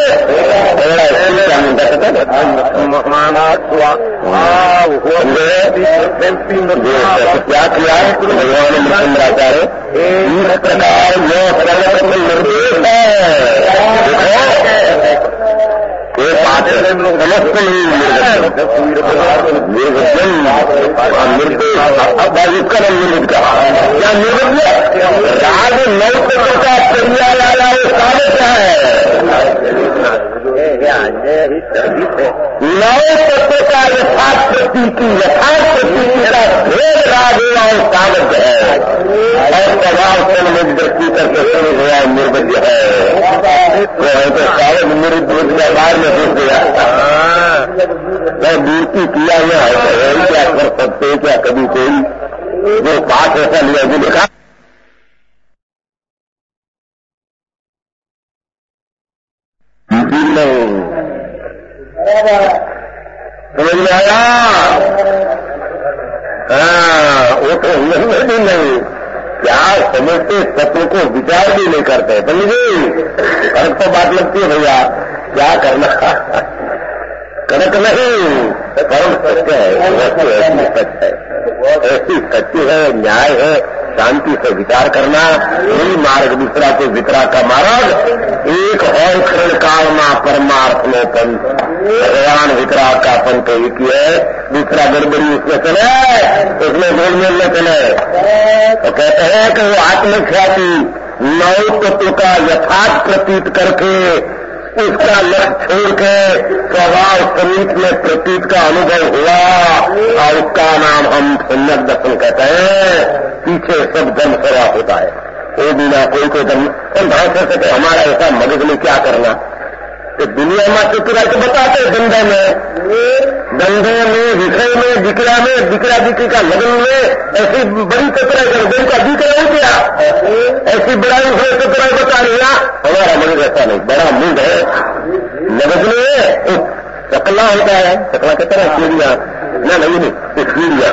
Speaker 3: क्या किया भगवान मृतंद्राचार्य इस प्रकार यह सर्वप्रथम निर्देश है। ये बात समस्त नहीं निर्वचन निर्देश अब इसका नाम निर्मित का क्या निर्वज्ञ राग नौतत्व का क्रिया लाला वो सारे क्या है नौ तत्व का यथार्थ प्रतीति का भेद राग और साधक है और प्रभाव में दृष्टि करके शुरू हुआ निर्वज्ञ है तो साधक निर्वज्ञ व्यापार में घुस गया मैं मूर्ति किया हुआ है क्या कर सकते क्या कभी कोई जो बात ऐसा लिया जो लिखा समझ में आया? वो तो भी नहीं क्या समझते तत्व को विचार भी नहीं करते समझे कड़क तो बात लगती है भैया क्या करना कड़क नहीं परम सत्य है ऐसी सच है ऐसी सच्ची है न्याय है शांति से विचार करना यही मार्ग दूसरा को वितराग का मार्ग एक और क्षण काल में परमार्थ में पंथ भगवान वितराग का पंथ एक ही है दूसरा गड़बड़ी उसमें चले उसमें गोलमेल में चले तो कहते हैं कि वो आत्मख्याति नौ तत्व का यथार्थ प्रतीत करके उसका लक्ष्य छोड़ के स्वभाव समीप में प्रतीत का अनुभव हुआ और उसका नाम हम सम्यक दर्शन कहते हैं। पीछे सब धर्म सेवा होता है वो बिना कोई धर्म भाषा से हमारा ऐसा मगज में क्या करना तो दुनिया में चित्रा तो बताते धंधे में विषय में दिकरा दिकरी का लगन में ऐसी बड़ी कतरा कर का दिकरा हो गया ऐसी बड़ाई से कतरा बता रहा हमारा मगज ऐसा नहीं बड़ा मूड है लगन में सकला होता है सकला की तरह सीढ़िया नहीं सीढ़िया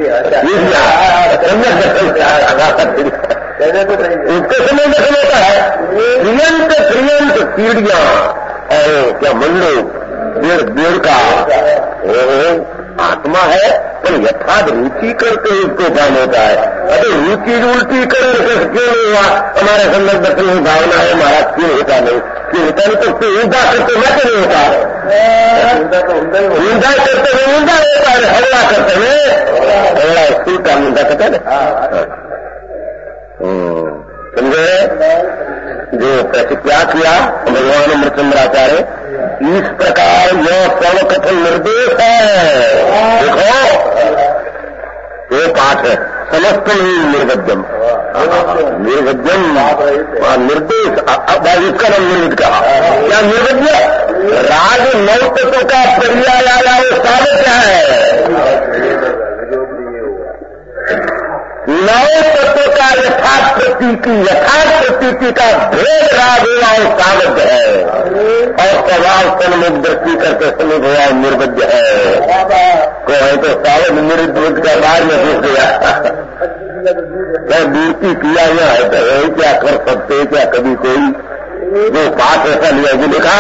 Speaker 3: उसके समय में होता है प्रियंत सीढ़िया और क्या मंडो देर का आत्मा है पर यथार्थ रुचि करके उसको ज्ञान होता है अरे रुचि उल्टी कर क्यों नहीं हुआ हमारे संदर्भ दर्शन में भावना है महाराज क्यों होता नहीं क्यों होता नहीं तो ऊंधा करते मैं नहीं होता ऊंधा करते हुए ऊंधा होता है हल्ला करते हुए हल्ला स्कूल का ऊंधा करता है समझे जो क्या किया भगवान मृतंद्राचार्य इस प्रकार यह सर्वकथन निर्देश है देखो ये पाठ है समस्त नहीं निर्वज्ञम निर्वज्यम निर्देश, अब इसका नाम निर्विद कहा। क्या निर्वज्य? राग नौ तत्व का पर्याय आया, वो साबित क्या है? नौ तत्व का यथार्थ प्रतीति का भेद राग हुआ और साबित है, और स्वभाव सन्मुख दृष्टि करके सन्मुख हुआ और निर्वज्य है। कोई तो सावध निर्वज्य का बाद में घुस गया, मूर्ति किया हुआ है तो क्या कर सकते, क्या कभी कोई जो बात ऐसा लिया जी लिखा,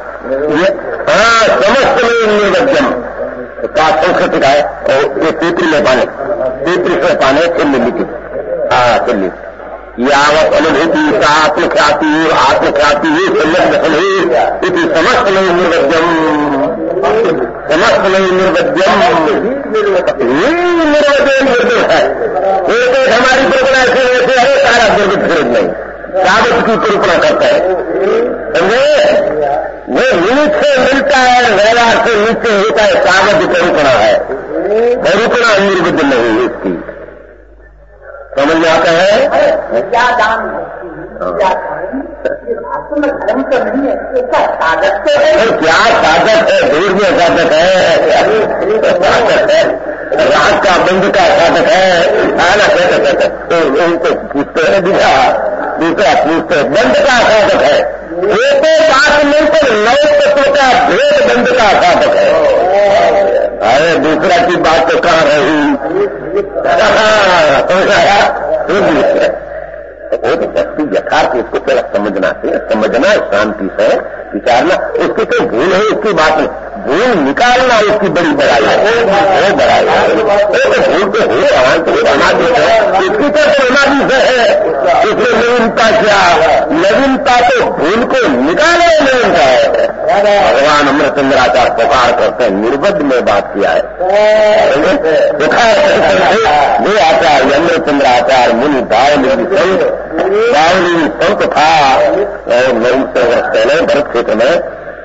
Speaker 3: समस्त में निर्वज्यम का संस्कृत का है, और ये सूत्र में पाने, सूत्र से पाने चिल्ली लिखी, चिल्ली यावत अनुभूति का आत्मख्याति संलग्न समस्त में निर्वज्यम, समस्त में निर्वज्यम निर्वज्ञ है। एक हमारी कल्पना ऐसे है, सारा दुर्गत फिर नहीं कागज की कल्पना करता है, समझे? वो नीचे मिलता है, व्यवहार से नीचे होता है, कागज कल्पना है, कल्पना निर्वज्ञ नहीं है इसकी। समझ में आता है?
Speaker 4: क्या दान धर्म तो नहीं है, इसका साधक तो है।
Speaker 3: क्या साधक है? दूर में साधक है, साधक है, राग का बंद का साधक है, आना कहते तो उनको पूछते हैं, दूसरा पूछते हैं, बंद का साधक है। एक बात नहीं तो नौ तत्व का भेद बंद का साधक है। अरे दूसरा की बात तो कहाँ रही, वो तो वस्तु यथार्थ उसको पहले समझना शांति से विचारना, उसकी कोई भूल है उसकी बात नहीं, भूल निकालना उसकी बड़ी बड़ाई है, वो बड़ाई है। भूल तो हो अनादित है, इसकी तो अनादित है, इसमें नवीनता क्या? नवीनता तो भूल को निकाले नवीनता है। भगवान अमृतचंद्राचार्य पुकार करते हैं, निर्बद्ध में बात किया है, वो आचार्य अमृतचंद्राचार्य मुनि दावली संत था, और 900 वर्ष पहले भरत क्षेत्र में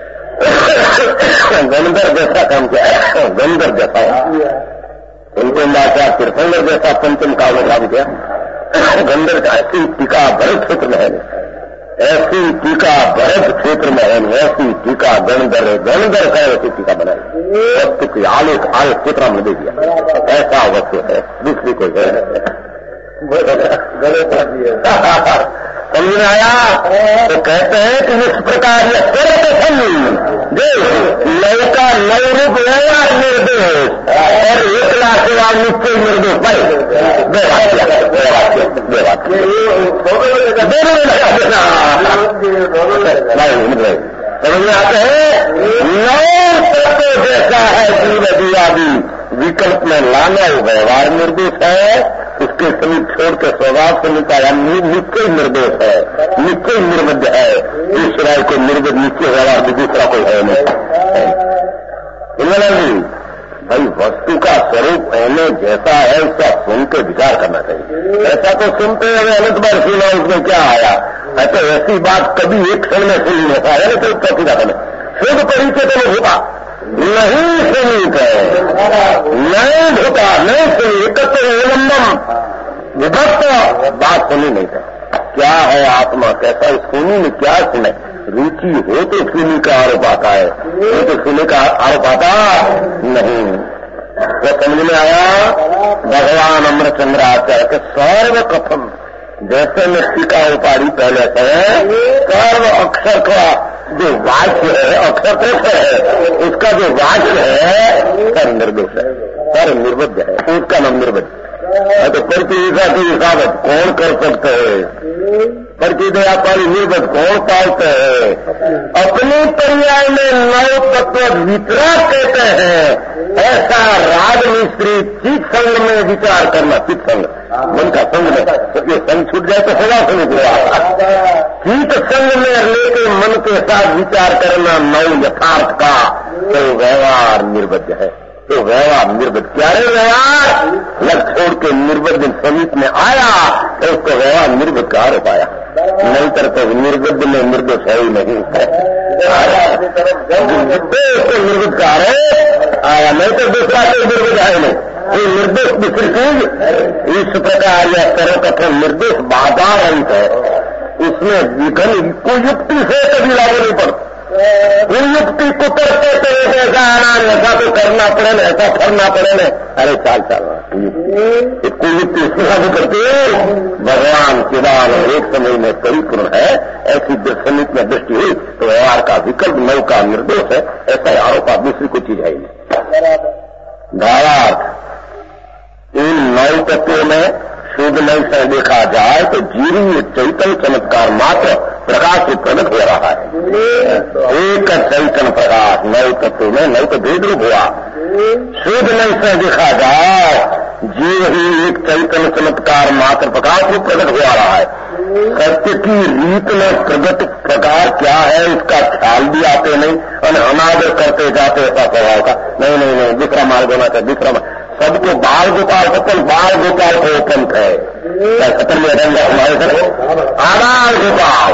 Speaker 3: गंधर जैसा काम किया, गंधर जैसा उनको आचार्य तीर्थंकर जैसा पंचम काल में काम किया। गंधर का ऐसी टीका भरत क्षेत्र में है, ऐसी टीका भरत क्षेत्र में है, ऐसी टीका गणधर का ऐसी टीका बनाई, वस्तु की आलोक चित्रा में दे दिया, ऐसा वस्तु है, दूसरी कोई है समझ में आया? तो कहते हैं कि इस प्रकार यह सर्वप्रथम जो नव का नव रूप व्यवहार निर्देश और एक लाख सेवा निश्चय निर्देश भाई समझ में आते हैं? नौ तत्व जैसा है जीव दियादी विकल्प में लाना व्यवहार निर्देश है, उसके समीप छोड़ के स्वभाव से निकाला निश्चय निर्देश है, निश्चय निर्बद्ध है। दूसरा को निर्बद्ध निश्चय व्यवहार भी दूसरा कोई है नहीं। भाई वस्तु का स्वरूप होने जैसा है उसका सुन के विचार करना चाहिए। ऐसा तो सुनते हैं अनंत बार सुना, उसमें क्या आया? ऐसा ऐसी बात कभी एक क्षण में सुनी नहीं पाया है, तो प्रतिभा बने शुद्ध परिचय तो नहीं होगा, नहीं सुनी है, नहीं ढुका, नहीं सुनी, एकत्र विलंबम विभक्त बात सुनी नहीं है। क्या है आत्मा, कैसा सुनी में क्या सुने? रुचि हो तो सुनी का आरोप आता है, नहीं तो सुनी का आरोप आता नहीं। तो समझ में आया? भगवान अमृतचंद्राचार्य के सर्व कथम जैसे में टीका उपाधि पहले से सर्व अक्षर का जो वाक्य है, अक्षर कैसे है, उसका जो वाक्य है सर्व निर्दोष है, सर्व निर्बद्ध है, उसका नाम निर्बद्ध है। तो प्रतिष्ठा की हिसाबत कौन कर सकते हैं? प्रतिदया पाली निर्बद्ध कौन पालते हैं? अपनी पर्याय में नौ तत्व वितराग कहते हैं। ऐसा राज मिस्त्री चित संग में विचार करना, चित संग मन का संग में, तो संग छूट जाए तो होगा सुनी हुआ। चित संग में लेके मन के साथ विचार करना नौ यथार्थ का, तो व्यवहार निर्बद्ध है। तो व्यवहार निर्बद्ध क्या रे व्यवहार? लग छोड़ के निर्बद्ध समीप में आया तो उसको व्यवहार निर्बद्ध का आरोप आया, नहीं करते निर्बद्ध में निर्दोष है ही नहीं है, उसको निर्बद्ध का आरोप आया, नहीं तो दूसरा कोई निर्बद्ध है नहीं। ये निर्दोष दूसरी चीज इस प्रकार यह सर्वकथन निर्दोष बाधा रहित है, उसमें विघन कोई युक्ति से कभी लागू नहीं पड़ता। कोई युक्ति को करते तो ऐसा आना, ऐसा तो करना पड़े ना, ऐसा करना पड़े ना, अरे चाल कोई युक्ति उसके लागू करते भगवान केवल एक समय में परिपूर्ण है, ऐसी दर्शनिक में दृष्टि हुई तो व्यवहार का विकल्प नव का निर्दोष है, ऐसा आरोप दूसरी कोई चीज है ही नहीं। भावार्थ इन नौ तत्वों में शुद्ध नई से देखा जाए तो जीवी चैतन्य चमत्कार मात्र प्रकाश से प्रकट हो रहा है। एक चैतन्य प्रकाश नौ तत्व में नौ तो भेद रूप हुआ। शुद्ध नई से देखा जाए जीव ही एक चैतन्य चमत्कार मात्र प्रकाश से प्रकट हो रहा है। सत्य की रीत में प्रगट प्रकार क्या है इसका ख्याल भी आते नहीं और अनादर करते जाते ऐसा स्वभाव का नहीं दूसरा मार्ग होना चाहिए, दूसरा मार्ग। सबको बाल गोपाल सपन बाल गोपाल को पंथ है, सपन में हमारे आबाल गोपाल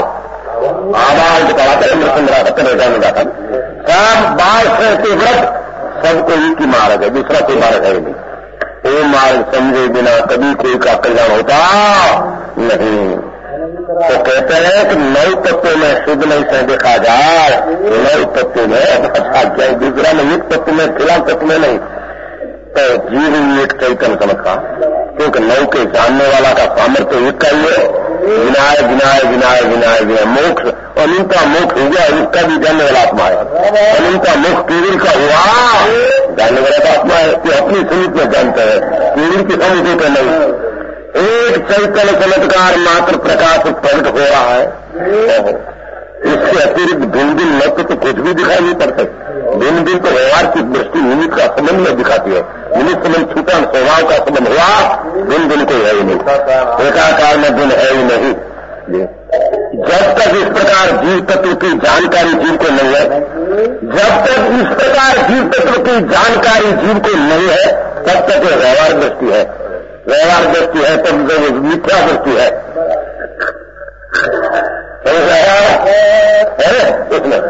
Speaker 3: चंद्रा सपन में जाता सब बाल से व्रत सबको एक ही मार्ग है, दूसरा कोई मार्ग है नहीं। वो मार्ग समझे बिना कभी कोई का कल्याण होता नहीं। तो कहते हैं कि नौ तत्व में शुद्ध नहीं से देखा जाए, नौ तत्व में अच्छा क्या दूसरा में एक तत्व में फिलहाल तत्व में नहीं, तो जीव ही एक चैतन्य चमत्कार, क्योंकि नौ के जानने वाला का सामर्थ्य एक का ही है। विनाय विनाय विनाय विनाय विनाय मोक्ष अनंता मोक्ष हो गया, इसका भी जानने वाला आत्मा है। अनंता मोक्ष केवल का हुआ जानने वाला आत्मा है कि अपनी समित में जानते हैं, केवल की समझ होते नहीं। एक चैतन्य चमत्कार मात्र प्रकाश प्रकट हो रहा है, इसके अतिरिक्त भिन्न भिन्न मत तो कुछ भी दिखाई नहीं पड़ते। भिन्न भिन्न तो व्यवहार की दृष्टि निमित्त का संबंध में दिखाती है, निमित्त संबंध छूटा स्वभाव का संबंध हुआ, भिन्न भिन्न कोई है ही नहीं, एकाकार में भिन्न है ही नहीं। जब तक इस प्रकार जीव तत्व की जानकारी जीव को नहीं है, जब तक इस प्रकार जीव तत्व की जानकारी जीव को नहीं है, तब तक ये व्यवहार दृष्टि है। व्यवहार दृष्टि है तब जब मिथ्या दृष्टि है उसमें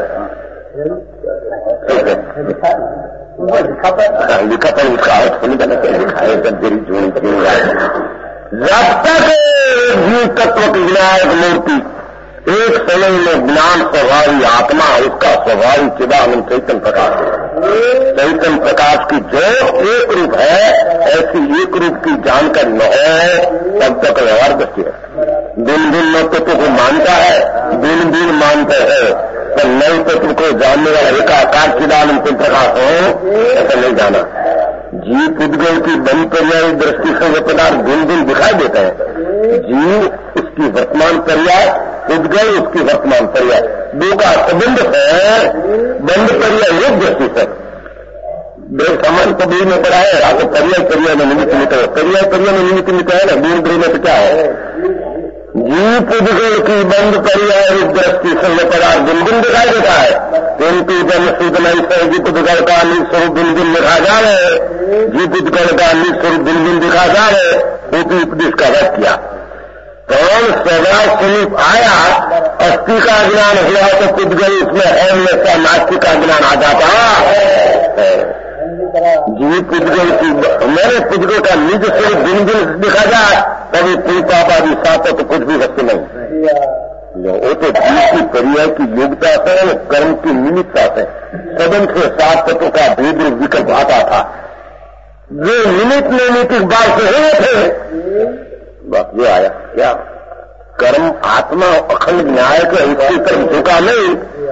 Speaker 3: लिखा पर उसका अर्थ सुन कर लिखा है जब तेरी जोड़ी क्यों जब तक जीव तत्व की विनायक मूर्ति एक समय में ज्ञान स्वभावी आत्मा, उसका स्वभावी चिदानंद चैतन्य प्रकाश है। चैतन्य प्रकाश की जो एक रूप है, ऐसी एक रूप की जानकारी न हो तब तक व्यवहार दृष्टि है। दिन दिन न तत्व को मानता है, दिन दिन मानते हैं, तो नए तत्व को जानने वाला एकाकार चिदानंद प्रकाश हो ऐसा नहीं जाना। जीव पुद्गल की बन पर्याय दृष्टि से वो पदार्थ दिन दिन दिखाई देते हैं। जीव उसकी वर्तमान पर्याय, पुद्गल उसकी वर्तमान पर्याय, दो का संबंध है। बंद पर्याय एक दृष्टि से देव समान कभी में पड़ा है, आपको पर्याय में निमित्त मिलता है, पर्याय में निमित्त मिलता है ना, दूर दूर में तो क्या है। जीव पुद्गल की बंद पर्याय दृष्टि से पदार्थ दिन दिन दिखाई देता है, किंतु जब शुद्ध नहीं से जीव पुद्गल का निस्वरूप दिन दिन दिखा जा रहे, जीव पुद्गल का निस्वरूप दिन दिन दिखा जा रहे, वो उपदेश का रख किया। कौन स्वभाव स्वरूप आया, अस्थि का ज्ञान हुआ तो पुद्गल उसमें है, ऐसा नास्तिक का ज्ञान आ जाता है। जीव पुद्गल की मेरे पुद्गल का निज स्वरूप दिन दिन दिखा जाए तभी कोई पाप आदि साथ तो कुछ भी वस्तु नहीं। वो तो जीव की पर्याय की योग्यता से, कर्म की निमित्ता से सदन से सात तत्व का भेद विकल्प आता था, जो निमित्त नैमित्तिक बात से हुए थे बस ये आया। क्या कर्म आत्मा अखंड न्याय के उसकी तरफ झुका नहीं,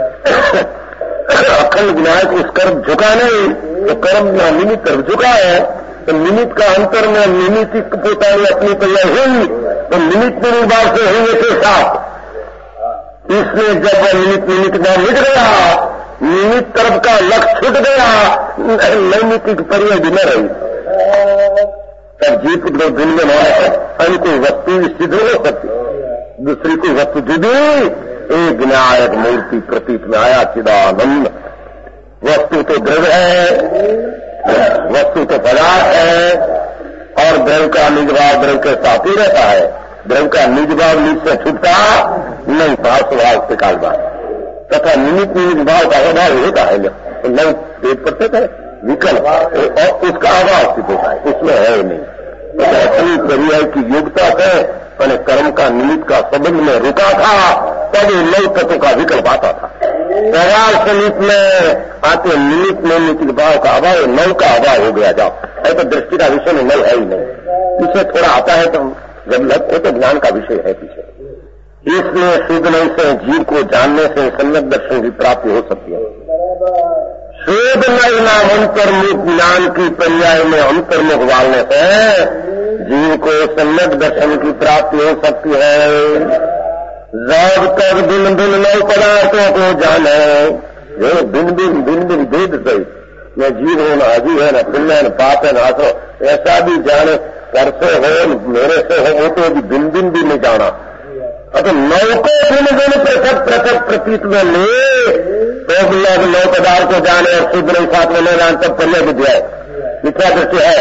Speaker 3: अखंड न्याय को उस कर्म झुका नहीं, तो कर्म निमित्त तरफ झुका है, तो निमित्त का अंतर में निमित्त पोता अपनी तैयार हुई, तो निमित्त निर्वाह से हुए थे साथ। इसलिए जब वह निमित्त में मिट गया, निमित्त तरफ का लक्ष्य छूट गया, नैमित्तिक पर्याय भी न रही, तब जीव पुद्गल दिन में अन्य कोई वस्तु स्थित हो सकती, दूसरी कोई वस्तु जुदी, एक विनायक मूर्ति प्रतीत में आया चिदानंद। वस्तु तो द्रव्य है, वस्तु तो पदार्थ है, और द्रव्य का निज भाव द्रव्य के साथ ही रहता है। द्रव्य का निज भाव निज से छूटता नहीं, भाव स्वभाव से काल भाव तथा निमित्त निज भाव का अभाव होता है। तो नव पेट पड़ते थे, विकल्प और उसका अभाव सिद्ध होता है, उसमें है नहीं। अपनी पर्याय की योग्यता से मैंने कर्म का निमित्त का संबंध में रुका था, तब नौ तत्व का विकल्प आता था। व्यवहार समीप में आते निमित्त में निमित्त भाव का अभाव, नौ का अभाव हो गया। जाओ ऐसा दृष्टि का विषय में नौ है ही नहीं, पीछे थोड़ा आता है तो जब लगते तो ज्ञान का विषय है पीछे। इसलिए शुद्ध नहीं से जीव को जानने से सम्यक दर्शन की प्राप्ति हो सकती है। शुद्ध नहीं नाम अंतर्मुख ज्ञान की पर्याय में अंतर्मुख वालने से जीव को सम्यक दर्शन की प्राप्ति हो सकती है। जब तक दिन दिन नौ पदार्थों को जाने, जो दिन दिन भेद सही न जीव हो, न अजीव है, न पुण्य है, न पाप है, न आसो, ऐसा भी जाने कर से हो मेरे से हो, वो तो दिन दिन भी नहीं जाना। अब नौ को दिन दिन पृथक प्रतीत में ले तो लोग नौ पदार्थ को जाने और शुद्ध नहीं साथ में नहीं जान, तब पर्याय विद्या है, मिथ्या दृष्टि है।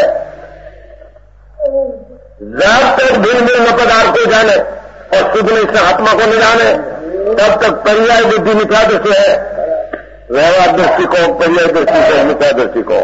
Speaker 3: जब तक दिन दिन नौ पदार्थ को जाने और शुद्ध नहीं से आत्मा को नहीं जाने, तब तक पर्याय बुद्धि मिथ्या दृष्टि है। व्यवहार दृष्टि को पर्याय दृष्टि से मिथ्या दृष्टि को,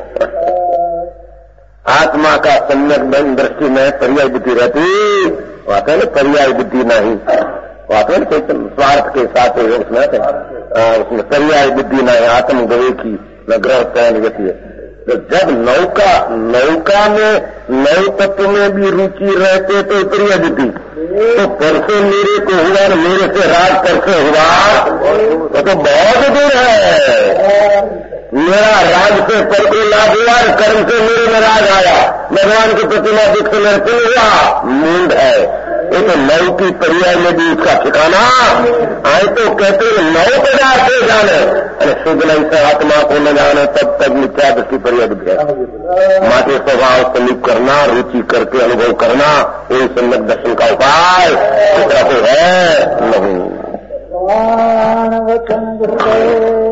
Speaker 3: आत्मा का सम्यक दृष्टि में पर्याय बुद्धि रहती, वाकई में पर्याय बुद्धि नहीं, वाकई में स्वार्थ के साथ उसमें पर्याय बुद्धि नहीं, आत्म गवे की न ग्रह चयन गति है। तो जब नौका में नौ तत्व में भी रुचि रहते तो पर्याय बुद्धि, तो परसों मेरे को हुआ और मेरे से राज परसों हुआ, तो बहुत दूर है। मेरा राज से पर को लाभ हुआ, कर्म से मेरे में राज आया, भगवान की प्रतिमा देख से मेरे को हुआ, मूंड है। ये तो नौ की पर्याय में भी उसका ठिकाना आए, तो कहते हैं नौ पदार्थ से जाने, अरे शुद्ध नहीं से आत्मा को न जाने, तब तक मिथ्या दृष्टि पर्याय है। माटे स्वभाव समीप करना, रुचि करके अनुभव करना, वही सम्यक दर्शन का उपाय, दूसरा कोई है नहीं।